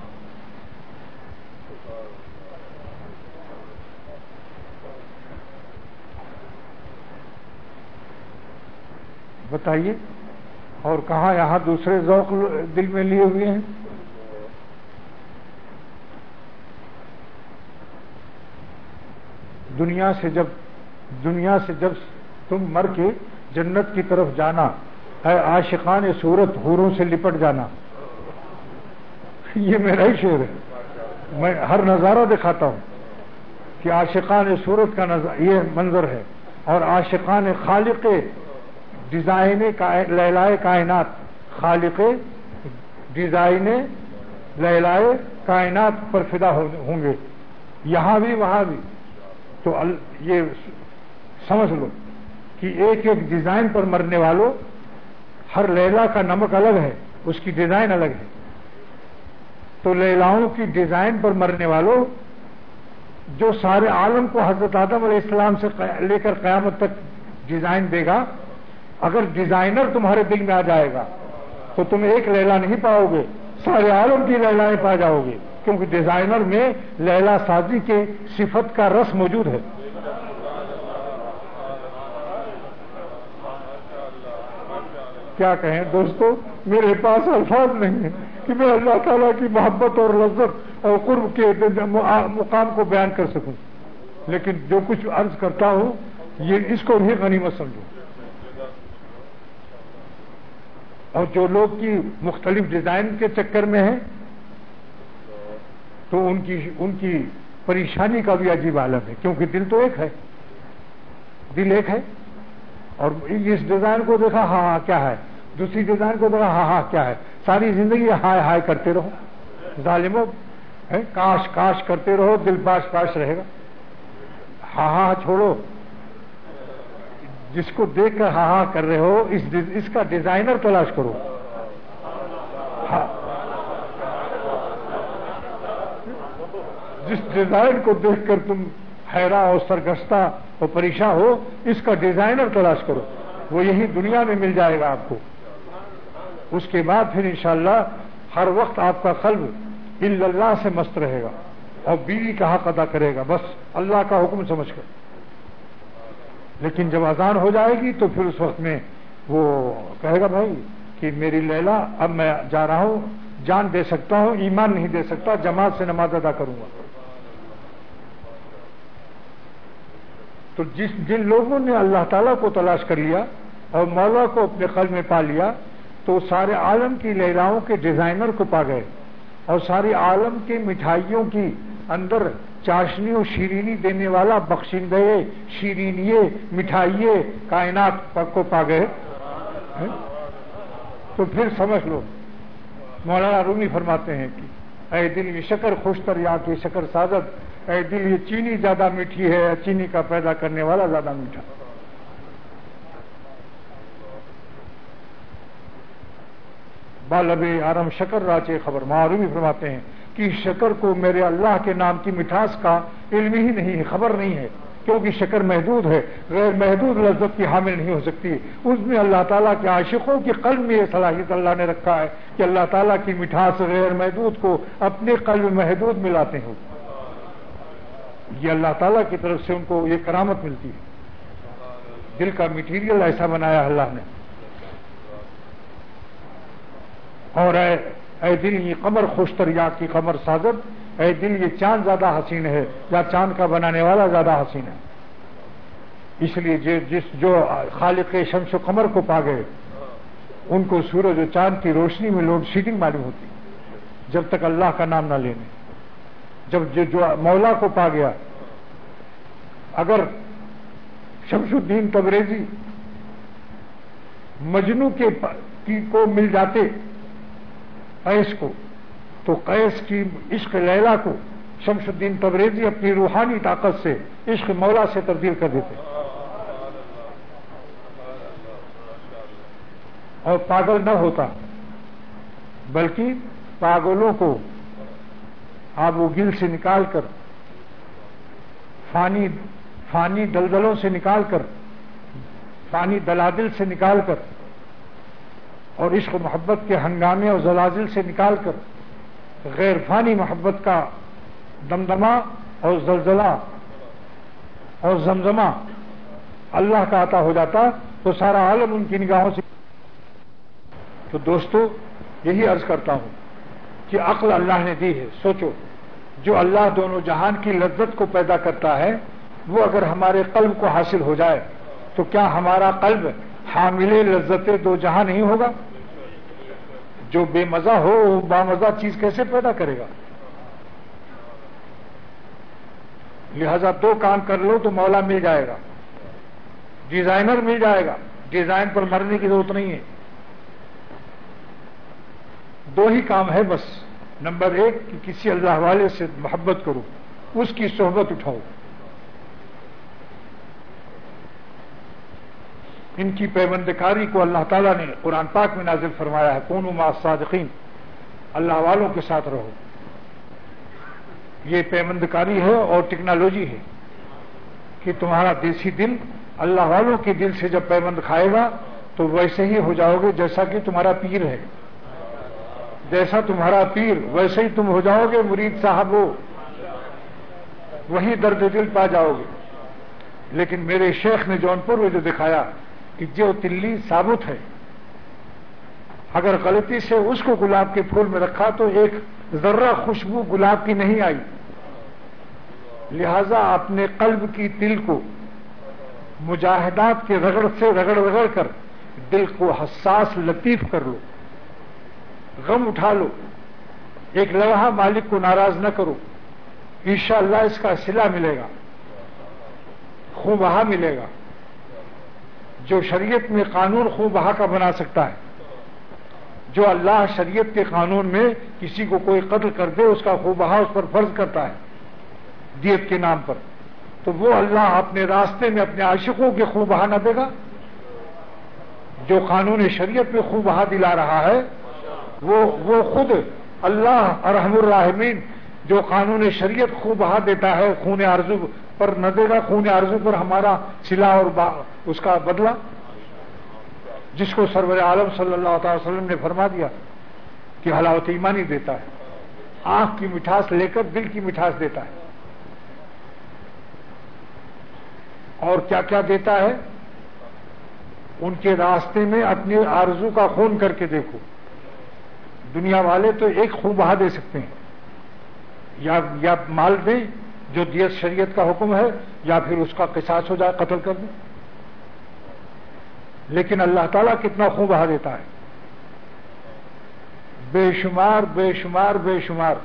بتائیے اور کہاں یہاں دوسرے ذوق دل میں لیے ہوئے ہیں. دنیا سے جب دنیا سے جب تم مر کے جنت کی طرف جانا ہے، عاشقان صورت حوروں سے لپٹ جانا. یہ میرا ہی شعر ہے. میں ہر نظارہ دکھاتا ہوں کہ عاشقان صورت کا نظر یہ منظر ہے، اور عاشقان خالق ڈیزائن لیلائے کائنات، خالق ڈیزائن لیلائے کائنات پر فدا ہوں گے یہاں بھی وہاں بھی. تو یہ سمجھ لو کہ ایک ایک ڈیزائن پر مرنے والوں، ہر لیلا کا نمک الگ ہے، اس کی ڈیزائن الگ ہے. تو لیلاؤں کی ڈیزائن پر مرنے والوں جو سارے عالم کو حضرت آدم علیہ السلام سے لے کر قیامت تک ڈیزائن دے گا، اگر ڈیزائنر تمہارے دل میں آ جائے گا تو تم ایک لیلا نہیں پاؤ گے، سارے عالم کی لیلائیں پا جاؤ گے، کیونکہ ڈیزائنر میں لیلا سازی کے صفت کا رس موجود ہے. کیا کہیں دوستو، میرے پاس الفاظ نہیں ہیں کہ میں اللہ تعالیٰ کی محبت اور لذت اور قرب کے مقام کو بیان کر سکوں، لیکن جو کچھ عرض کرتا ہوں یہ اس کو بھی غنیمت سمجھو. اور جو لوگ کی مختلف ڈیزائن کے چکر میں ہیں تو ان کی ان کی پریشانی کا بھی عجیب عالم ہے، کیونکہ دل تو ایک ہے، دل ایک ہے. اور اس ڈیزائن کو دیکھا ہاں ہاں کیا ہے، دوسری ڈیزائن کو دیکھا ہاں ہاں کیا ہے، ساری زندگی ہائے ہائے کرتے رہو. ظالموں کاش کاش کرتے رہو، دل پاش پاش رہے گا. ہاں ہاں چھوڑو، جس کو دیکھ کر ہاں ہاں کر رہے ہو اس اس کا ڈیزائنر تلاش کرو. جس ڈیزائن کو دیکھ کر تم حیران اور سرگشتہ اور پریشان ہو، اس کا ڈیزائنر تلاش کرو، وہ یہی دنیا میں مل جائے گا آپ کو۔ اس کے بعد پھر انشاءاللہ ہر وقت آپ کا قلب الا اللہ سے مست رہے گا اور بیوی کا حق ادا کرے گا، بس اللہ کا حکم سمجھ کر۔ لیکن جب اذان ہو جائے گی تو پھر اس وقت میں وہ کہے گا بھائی کہ میری لیلا اب میں جا رہا ہوں، جان دے سکتا ہوں، ایمان نہیں دے سکتا، جماعت سے نماز ادا کروں گا۔ تو جس جن لوگوں نے اللہ تعالیٰ کو تلاش کر لیا اور مولا کو اپنے قلب میں پا لیا تو سارے عالم کی لیلاؤں کے ڈیزائنر کو پا گئے، اور سارے عالم کے مٹھائیوں کی اندر چاشنی و شیرینی دینے والا بخشندے شیرینیے مٹھائیے کائنات کو پا گئے۔ تو پھر سمجھ لو، مولانا رومی فرماتے ہیں کہ اے دل یہ شکر خوشتر یا کی شکر سعادت، اے دل یہ چینی زیادہ میٹھی ہے، چینی کا پیدا کرنے والا زیادہ میٹھا۔ بالب آرم شکر راچے خبر، معرومی فرماتے ہیں کہ شکر کو میرے اللہ کے نام کی مٹھاس کا علم ہی نہیں ہے، خبر نہیں ہے، کیونکہ شکر محدود ہے، غیر محدود لذت کی حامل نہیں ہو سکتی۔ اس میں اللہ تعالیٰ کے عاشقوں کے قلب میں یہ صلاحیت اللہ نے رکھا ہے کہ اللہ تعالیٰ کی مٹھاس غیر محدود کو اپنے قلب محدود ملاتے ہو، یہ اللہ تعالیٰ کی طرف سے ان کو یہ کرامت ملتی ہے۔ دل کا میٹیریل ایسا بنایا اللہ نے۔ اور اے اے دل یہ قمر خوشتر یا کی قمر سازد، اے دل یہ چاند زیادہ حسین ہے یا چاند کا بنانے والا زیادہ حسین ہے۔ اس لیے جس جو خالق شمس و قمر کو پا گئے ان کو سورج و چاند کی روشنی میں لوڈ شیڈنگ معلوم ہوتی، جب تک اللہ کا نام نہ لینے۔ جب جو مولا کو پا گیا، اگر شمس الدین تبریزی مجنو کے کی کو مل جاتے قیس کو، تو قیس کی عشق لیلا کو شمس الدین تبریزی اپنی روحانی طاقت سے عشق مولا سے تبدیل کر دیتے، اور پاگل نہ ہوتا، بلکہ پاگلوں کو آب و گل سے نکال کر، فانی فانی دلدلوں سے نکال کر، فانی دلادل سے نکال کر، اور عشق محبت کے ہنگامے اور زلازل سے نکال کر غیر فانی محبت کا دمدمہ اور زلزلہ اور زمزمہ اللہ کا عطا ہو جاتا تو سارا عالم ان کی نگاہوں سے۔ تو دوستو یہی عرض کرتا ہوں کہ عقل اللہ نے دی ہے، سوچو جو اللہ دونوں جہان کی لذت کو پیدا کرتا ہے وہ اگر ہمارے قلب کو حاصل ہو جائے تو کیا ہمارا قلب حامل لذت دو جہاں نہیں ہوگا؟ جو بے مزہ ہو وہ بامزہ چیز کیسے پیدا کرے گا؟ لہذا دو کام کر لو تو مولا مل جائے گا، ڈیزائنر مل جائے گا، ڈیزائن پر مرنے کی ضرورت نہیں ہے۔ دو ہی کام ہے بس، نمبر ایک کہ کسی اللہ والے سے محبت کرو، اس کی صحبت اٹھاؤ، ان کی پیوندکاری کو اللہ تعالیٰ نے قرآن پاک میں نازل فرمایا ہے، کونوا مع الصادقین، اللہ والوں کے ساتھ رہو۔ یہ پیوندکاری ہے اور ٹیکنالوجی ہے کہ تمہارا دیسی دل اللہ والوں کے دل سے جب پیوند کھائے گا تو ویسے ہی ہو جاؤ گے جیسا کہ تمہارا پیر ہے، جیسا تمہارا پیر ویسے ہی تم ہو جاؤ گے، مرید صاحب ہو وہی درد دل پا جاؤ گے۔ لیکن میرے شیخ نے جونپور میں جو دکھایا کہ جو تلی ثابت ہے، اگر غلطی سے اس کو گلاب کے پھول میں رکھا تو ایک ذرہ خوشبو گلاب کی نہیں آئی، لہذا اپنے قلب کی دل کو مجاہدات کے رگڑ سے رگڑ رگڑ کر دل کو حساس لطیف کر لو، غم اٹھا لو، ایک لمحہ مالک کو ناراض نہ کرو، انشاءاللہ اس کا صلہ ملے گا، خوں بہا ملے گا۔ جو شریعت میں قانون خوں بہا کا بنا سکتا ہے، جو اللہ شریعت کے قانون میں کسی کو کوئی قتل کر دے اس کا خوں بہا اس پر فرض کرتا ہے دیت کے نام پر، تو وہ اللہ اپنے راستے میں اپنے عاشقوں کے خوں بہا نہ دے گا؟ جو قانون شریعت میں خوں بہا دلا رہا ہے وہ وہ خود اللہ ارحم الراحمین جو قانون شریعت خوب بہا دیتا ہے خون آرزو پر نہ دے گا خون آرزو پر ہمارا صلہ اور اس کا بدلہ، جس کو سرور عالم صلی اللہ تعالی وسلم نے فرما دیا کہ حلاوت ایمانی دیتا ہے، آنکھ کی مٹھاس لے کر دل کی مٹھاس دیتا ہے. اور کیا کیا دیتا ہے؟ ان کے راستے میں اپنی آرزو کا خون کر کے دیکھو. دنیا والے تو ایک خون بہا دے سکتے ہیں، یا یا مال دیں جو دیت شریعت کا حکم ہے، یا پھر اس کا قصاص ہو جائے، قتل کر دیں. لیکن اللہ تعالیٰ کتنا خون بہا دیتا ہے، بے شمار بے شمار بے شمار.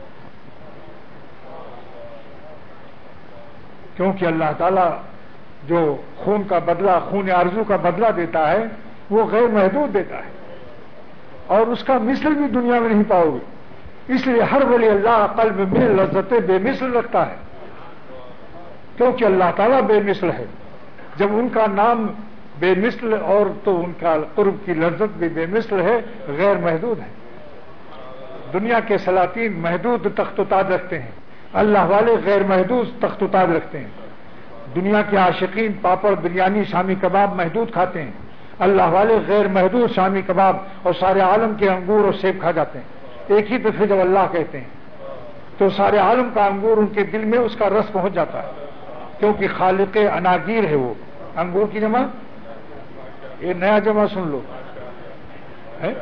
کیونکہ اللہ تعالیٰ جو خون کا بدلہ، خون آرزو کا بدلہ دیتا ہے وہ غیر محدود دیتا ہے، اور اس کا مثل بھی دنیا میں نہیں پاؤ گے. اس لیے ہر ولی اللہ قلب میں لذت بے مثل رکھتا ہے، کیونکہ اللہ تعالیٰ بے مثل ہے. جب ان کا نام بے مثل اور تو ان کا قرب کی لذت بھی بے مثل ہے، غیر محدود ہے. دنیا کے سلاطین محدود تخت و تاج رکھتے ہیں، اللہ والے غیر محدود تخت و تاج رکھتے ہیں. دنیا کے عاشقین پاپڑ بریانی شامی کباب محدود کھاتے ہیں، اللہ والے غیر محدود شامی کباب اور سارے عالم کے انگور اور سیب کھا جاتے ہیں. ایک ہی دفعہ جب اللہ کہتے ہیں تو سارے عالم کا انگور ان کے دل میں اس کا رس پہنچ جاتا ہے، کیونکہ خالق اناگیر ہے. وہ انگور کی جمع، یہ نیا جمع سن لو، ہے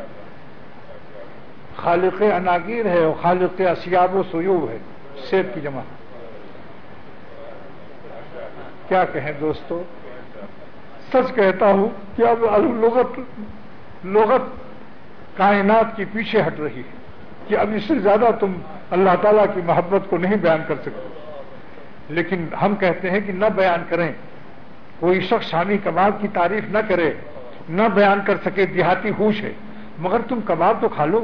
خالق اناگیر ہے اور خالق اسیاب و سیوب ہے، سیب کی جمع. کیا کہیں دوستو، سچ کہتا ہوں کہ اب لغت لغت کائنات کی پیچھے ہٹ رہی ہے کہ اب اس سے زیادہ تم اللہ تعالیٰ کی محبت کو نہیں بیان کر سکتے. لیکن ہم کہتے ہیں کہ نہ بیان کریں. کوئی شخص شامی کباب کی تعریف نہ کرے، نہ بیان کر سکے، دیہاتی ہوش ہے، مگر تم کباب تو کھا لو.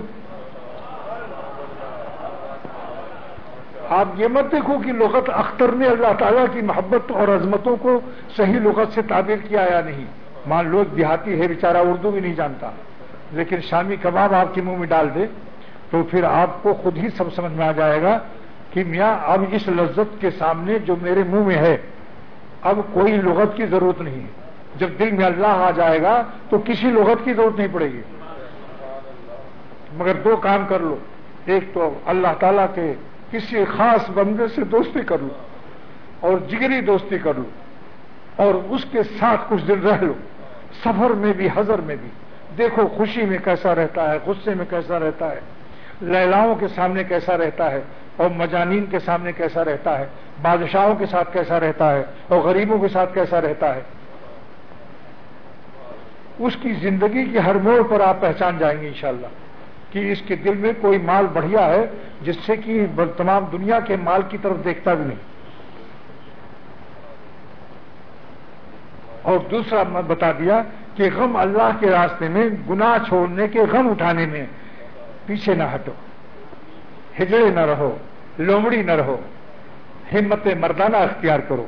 آپ یہ مت دیکھو کہ لغت اختر نے اللہ تعالیٰ کی محبت اور عظمتوں کو صحیح لغت سے تعبیر کیا یا نہیں. مان لو دیہاتی ہے بیچارہ، اردو بھی نہیں جانتا، لیکن شامی کباب آپ کے منہ میں ڈال دے تو پھر آپ کو خود ہی سب سمجھ میں آ جائے گا کہ میاں اب اس لذت کے سامنے جو میرے منہ میں ہے اب کوئی لغت کی ضرورت نہیں ہے. جب دل میں اللہ آ جائے گا تو کسی لغت کی ضرورت نہیں پڑے گی. مگر دو کام کر لو، ایک تو اللہ تعالیٰ کے کسی خاص بندے سے دوستی کر لو اور جگری دوستی کر لو، اور اس کے ساتھ کچھ دن رہ لو، سفر میں بھی حضر میں بھی. دیکھو خوشی میں کیسا رہتا ہے، غصے میں کیسا رہتا ہے، لیلاؤں کے سامنے کیسا رہتا ہے، اور مجانین کے سامنے کیسا رہتا ہے، بادشاہوں کے ساتھ کیسا رہتا ہے، اور غریبوں کے ساتھ کیسا رہتا ہے. اس کی زندگی کے ہر موڑ پر آپ پہچان جائیں گے انشاءاللہ کہ اس کے دل میں کوئی مال بڑھیا ہے جس سے کہ تمام دنیا کے مال کی طرف دیکھتا بھی نہیں. اور دوسرا میں بتا دیا کہ غم اللہ کے راستے میں، گناہ چھوڑنے کے غم اٹھانے میں پیچھے نہ ہٹو، ہجڑے نہ رہو، لومڑی نہ رہو، ہمت مردانہ اختیار کرو.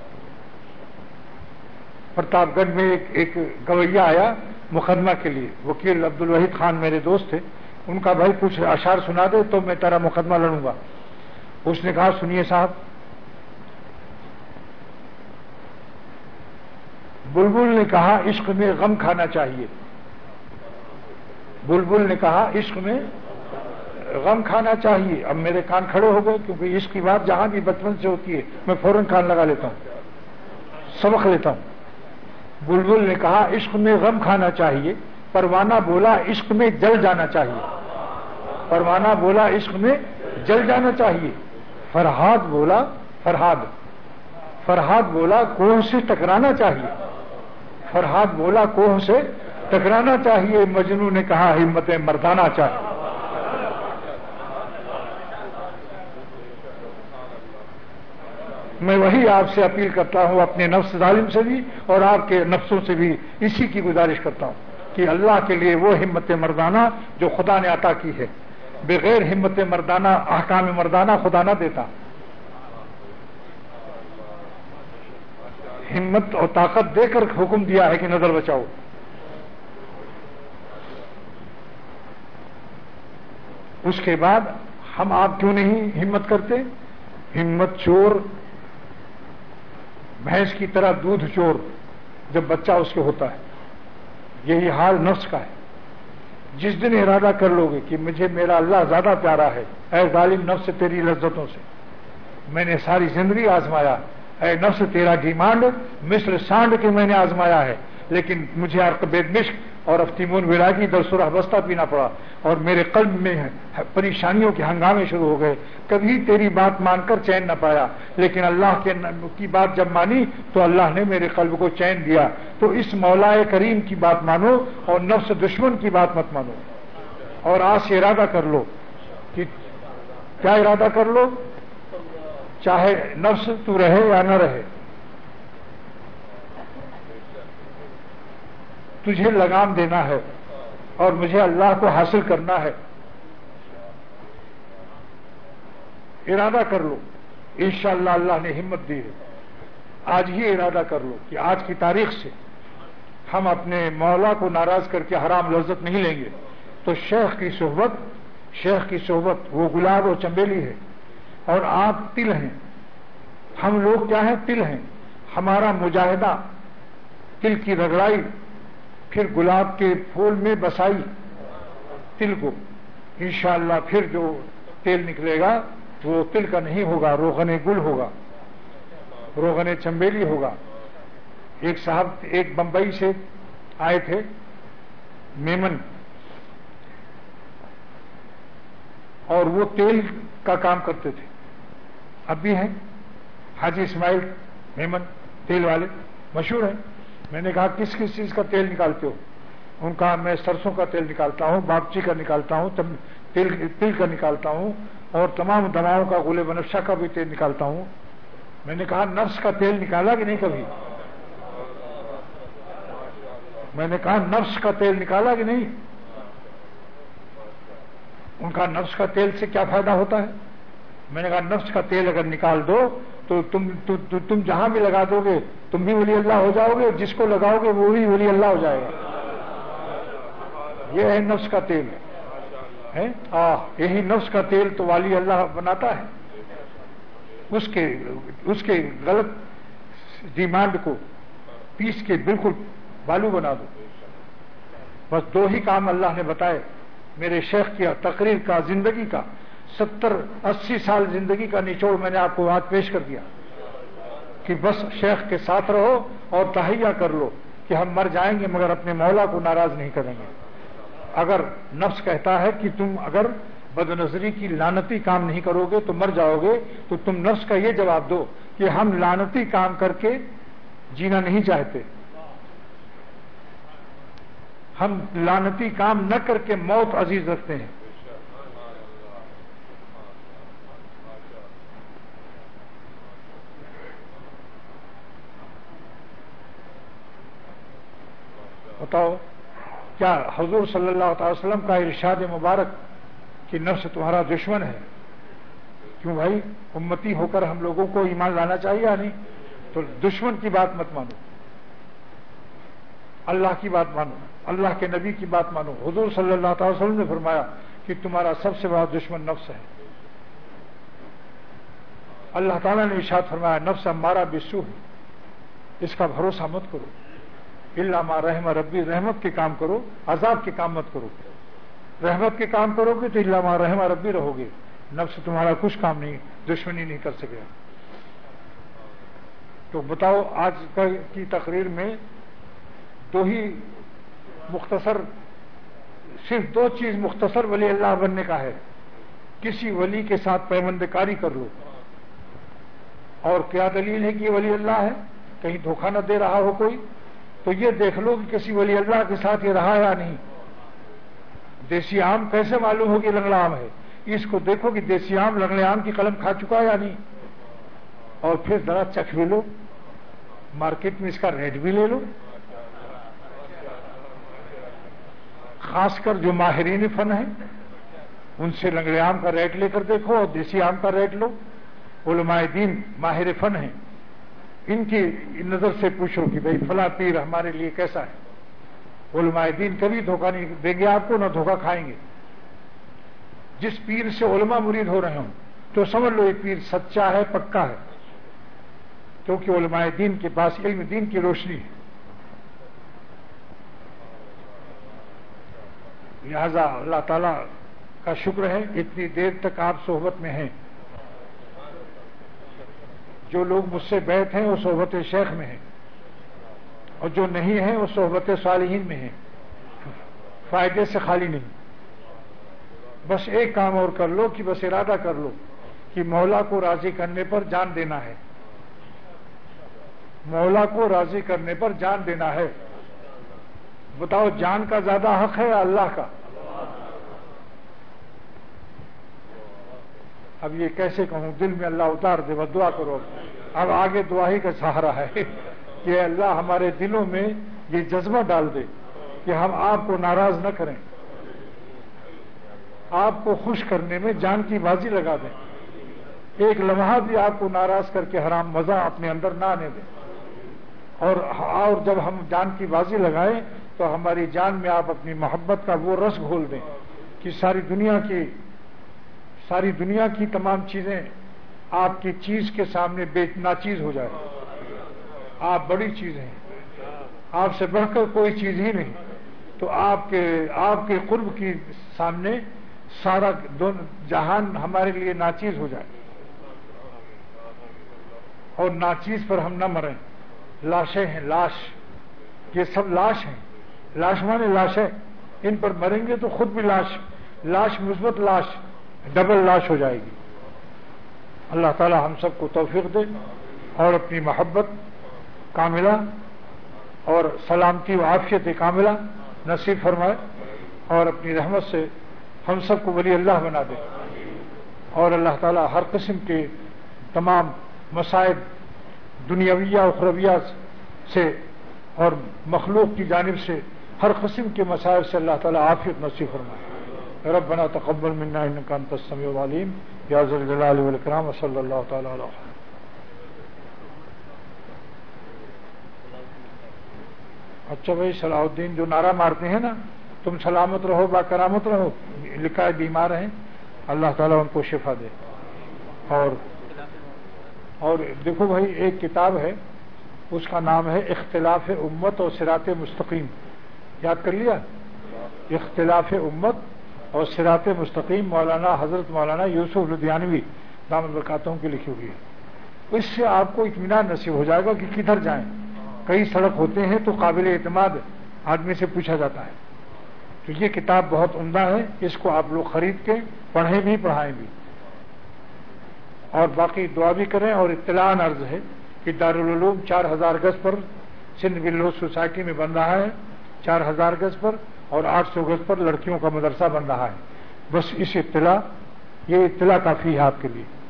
پرتاپ گڑھ میں ایک ایک گویا آیا مقدمہ کے لیے، وکیل عبد الوحید خان میرے دوست تھے. ان کا بھائی کچھ اشعار سنا دے تو میں تیرا مقدمہ لڑوں گا. اس نے کہا سنیے صاحب، بلبل نے کہا عشق میں غم کھانا چاہیے. بلبل نے کہا عشق میں غم کھانا چاہیے. اب میرے کان کھڑے ہو گئے کیونکہ عشق کی بات جہاں بھی بچپن سے ہوتی ہے میں فوراً کان لگا لیتا ہوں، سبق لیتا ہوں. بلبل نے کہا عشق میں غم کھانا چاہیے، پروانہ بولا عشق میں جل جانا چاہیے. پروانہ بولا عشق میں جل جانا چاہیے. فرہاد بولا فرہاد فرہاد بولا کوہ سے ٹکرانا چاہیے. فرہاد بولا کوہ سے ٹکرانا چاہیے. مجنوں نے کہا ہمت مردانہ چاہیے. میں وہی آپ سے اپیل کرتا ہوں، اپنے نفس ظالم سے بھی اور آپ کے نفسوں سے بھی اسی کی گزارش کرتا ہوں کہ اللہ کے لیے وہ ہمت مردانہ جو خدا نے عطا کی ہے. بغیر ہمت مردانہ احکام مردانہ خدا نہ دیتا. ہمت اور طاقت دے کر حکم دیا ہے کہ نظر بچاؤ. اس کے بعد ہم آپ کیوں نہیں ہمت کرتے؟ ہمت چور بھینس کی طرح دودھ چور جب بچہ اس کے ہوتا ہے، یہی حال نفس کا ہے۔ جس دن ارادہ کر لو گے کہ مجھے میرا اللہ زیادہ پیارا ہے، اے ظالم نفس تیری لذتوں سے میں نے ساری زندگی آزمایا، اے نفس تیرا ڈیمانڈ مثل سانڈ کے میں نے آزمایا ہے، لیکن مجھے عرقبید مشک اور افتیمون وراگی در سرخ بستہ پینا پڑا، اور میرے قلب میں پریشانیوں کے ہنگامے شروع ہو گئے، کبھی تیری بات مان کر چین نہ پایا، لیکن اللہ کے کی بات جب مانی تو اللہ نے میرے قلب کو چین دیا۔ تو اس مولا کریم کی بات مانو اور نفس دشمن کی بات مت مانو، اور آج سے ارادہ کر لو کہ کیا ارادہ کر لو، چاہے نفس تو رہے یا نہ رہے، تجھے لگام دینا ہے اور مجھے اللہ کو حاصل کرنا ہے۔ ارادہ کر لو، انشاءاللہ اللہ نے ہمت دی ہے۔ آج ہی ارادہ کر لو کہ آج کی تاریخ سے ہم اپنے مولا کو ناراض کر کے حرام لذت نہیں لیں گے۔ تو شیخ کی صحبت شیخ کی صحبت وہ گلاب و چنبیلی ہے، اور آپ تل ہیں، ہم لوگ کیا ہیں؟ تل ہیں۔ ہمارا مجاہدہ تل کی رگڑائی، پھر گلاب کے پھول میں بسائی تل کو، انشاءاللہ پھر جو تیل نکلے گا وہ تل کا نہیں ہوگا، روغن گل ہوگا، روغن چنبیلی ہوگا۔ ایک صاحب ایک بمبئی سے آئے تھے، میمن، اور وہ تیل کا کام کرتے تھے، اب بھی ہیں، حاجی اسماعیل میمن، تیل والے مشہور ہیں۔ میں نے کہا کس کس چیز کا تیل نکالتے ہو؟ ان کا میں سرسوں کا تیل نکالتا ہوں، باگچی کا نکالتا ہوں، تیل تل کا نکالتا ہوں، اور تمام دواؤں کا، غل بنفشہ کا بھی تیل نکالتا ہوں۔ میں نے کہا نفس کا تیل نکالا کہ نہیں کبھی؟ میں نے کہا نفس کا تیل نکالا کہ نہیں؟ ان کا نفس کا تیل سے کیا فائدہ ہوتا ہے؟ میں نے کہا نفس کا تیل اگر نکال دو تو تم تو, تو, تم جہاں بھی لگا دو گے تم بھی ولی اللہ ہو جاؤ گے، جس کو لگاؤ گے وہ بھی ولی اللہ ہو جائے گا۔ یہ ہے نفس کا تیل ہے، یہی نفس کا تیل تو ولی اللہ بناتا ہے۔ اس کے اس کے غلط ڈیمانڈ کو پیس کے بالکل بالو بنا دو۔ بس دو ہی کام اللہ نے بتائے۔ میرے شیخ کی تقریر کا، زندگی کا، ستر اسی سال زندگی کا نچوڑ میں نے آپ کو آج پیش کر دیا کہ بس شیخ کے ساتھ رہو اور تہیہ کر لو کہ ہم مر جائیں گے مگر اپنے مولا کو ناراض نہیں کریں گے۔ اگر نفس کہتا ہے کہ تم اگر بد نظری کی لعنتی کام نہیں کرو گے تو مر جاؤ گے، تو تم نفس کا یہ جواب دو کہ ہم لعنتی کام کر کے جینا نہیں چاہتے، ہم لعنتی کام نہ کر کے موت عزیز رکھتے ہیں۔ بتاؤ کیا حضور صلی اللہ تعالی وسلم کا ارشاد مبارک کہ نفس تمہارا دشمن ہے؟ کیوں بھائی، امتی ہو کر ہم لوگوں کو ایمان لانا چاہیے یا نہیں؟ تو دشمن کی بات مت مانو، اللہ کی بات مانو، اللہ کے نبی کی بات مانو۔ حضور صلی اللہ تعالی وسلم نے فرمایا کہ تمہارا سب سے بڑا دشمن نفس ہے۔ اللہ تعالیٰ نے ارشاد فرمایا نفس ہمارا بالسوء ہے، اس کا بھروسہ مت کرو، الا ما رحم ربی، رحمت کے کام کرو، عذاب کے کام مت کرو۔ رحمت کے کام کرو گے تو الا ما رحم ربی رہو گے، نفس تمہارا کچھ کام نہیں، دشمنی نہیں کر سکے۔ تو بتاؤ آج کی تقریر میں دو ہی مختصر، صرف دو چیز مختصر ولی اللہ بننے کا ہے۔ کسی ولی کے ساتھ پیوند کاری کر لو، اور کیا دلیل ہے کہ یہ ولی اللہ ہے؟ کہیں دھوکہ نہ دے رہا ہو کوئی، تو یہ دیکھ لو کہ کسی ولی اللہ کے ساتھ یہ رہا یا نہیں۔ دیسی آم کیسے معلوم ہو کہ لنگڑا آم ہے؟ اس کو دیکھو کہ دیسی آم لنگڑے آم کی قلم کھا چکا یا نہیں، اور پھر ذرا چکھ بھی لو، مارکیٹ میں اس کا ریٹ بھی لے لو۔ خاص کر جو ماہرین فن ہیں ان سے لنگڑے آم کا ریٹ لے کر دیکھو اور دیسی آم کا ریٹ لو۔ علماء دین ماہر فن ہیں، ان کی نظر سے پوچھو کہ بھئی فلاں پیر ہمارے لیے کیسا ہے۔ علماء دین کبھی دھوکہ نہیں دیں گے آپ کو، نہ دھوکہ کھائیں گے۔ جس پیر سے علماء مرید ہو رہے ہوں تو سمجھ لو یہ پیر سچا ہے، پکا ہے، کیونکہ علماء دین کے پاس علم دین کی روشنی ہے۔ لہذا اللہ تعالیٰ کا شکر ہے اتنی دیر تک آپ صحبت میں ہیں۔ جو لوگ مجھ سے بیعت ہیں وہ صحبت شیخ میں ہیں، اور جو نہیں ہیں وہ صحبت صالحین میں ہیں، فائدے سے خالی نہیں۔ بس ایک کام اور کر لو کہ بس ارادہ کر لو کہ مولا کو راضی کرنے پر جان دینا ہے، مولا کو راضی کرنے پر جان دینا ہے۔ بتاؤ جان کا زیادہ حق ہے یا اللہ کا؟ اب یہ کیسے کہوں، دل میں اللہ اتار دے، بس دعا کرو۔ اب آگے دعا ہی کا سہارا ہے کہ اللہ ہمارے دلوں میں یہ جذبہ ڈال دے کہ ہم آپ کو ناراض نہ کریں، آپ کو خوش کرنے میں جان کی بازی لگا دیں، ایک لمحہ بھی آپ کو ناراض کر کے حرام مزہ اپنے اندر نہ آنے دیں، اور اور جب ہم جان کی بازی لگائیں تو ہماری جان میں آپ اپنی محبت کا وہ رس گھول دیں کہ ساری دنیا کی ساری دنیا کی تمام چیزیں آپ کی چیز کے سامنے بے ناچیز ہو جائے۔ آپ بڑی چیز ہیں، آپ سے بڑھ کر کوئی چیز ہی نہیں، تو آپ کے آپ کے قرب کی سامنے سارا جہان ہمارے لیے ناچیز ہو جائے، اور ناچیز پر ہم نہ مریں۔ لاشیں ہیں، لاش، یہ سب لاش ہیں، لاش مانے لاش ہے، ان پر مریں گے تو خود بھی لاش، لاش مثبت لاش، ڈبل لاش ہو جائے گی۔ اللہ تعالی ہم سب کو توفیق دے اور اپنی محبت کاملہ اور سلامتی و عافیت کاملہ نصیب فرمائے، اور اپنی رحمت سے ہم سب کو ولی اللہ بنا دے، اور اللہ تعالی ہر قسم کے تمام مصائب دنیاویہ و اخرویہ سے اور مخلوق کی جانب سے ہر قسم کے مسائل سے اللہ تعالی عافیت نصیب فرمائے۔ ربنا تقبل منا انك انت السميع العليم يا ذا الجلال والاكرام وصلى الله تعالى على محمد۔ اچھا بھائی، صلاح الدین جو نعرہ مارتے ہیں نا، تم سلامت رہو با کرامت رہو، لکھا ہے بیمار ہیں، اللہ تعالیٰ ان کو شفا دے۔ اور اور دیکھو بھائی، ایک کتاب ہے اس کا نام ہے اختلاف امت اور صراط مستقیم، یاد کر لیا؟ اختلاف امت اور صراط مستقیم، مولانا حضرت مولانا یوسف لدھیانوی دامت برکاتہم کی لکھی ہوئی ہے۔ اس سے آپ کو اطمینان نصیب ہو جائے گا کہ کدھر جائیں۔ کئی سڑک ہوتے ہیں تو قابل اعتماد آدمی سے پوچھا جاتا ہے، تو یہ کتاب بہت عمدہ ہے، اس کو آپ لوگ خرید کے پڑھیں بھی پڑھائیں بھی، اور باقی دعا بھی کریں۔ اور اطلاع عرض ہے کہ دارالعلوم چار ہزار گز پر سندھ ولو سوسائٹی میں بن رہا ہے، چار ہزار گز پر، اور آٹھ سو گز پر لڑکیوں کا مدرسہ بن رہا ہے۔ بس اس اطلاع یہ اطلاع کافی ہے آپ کے لیے۔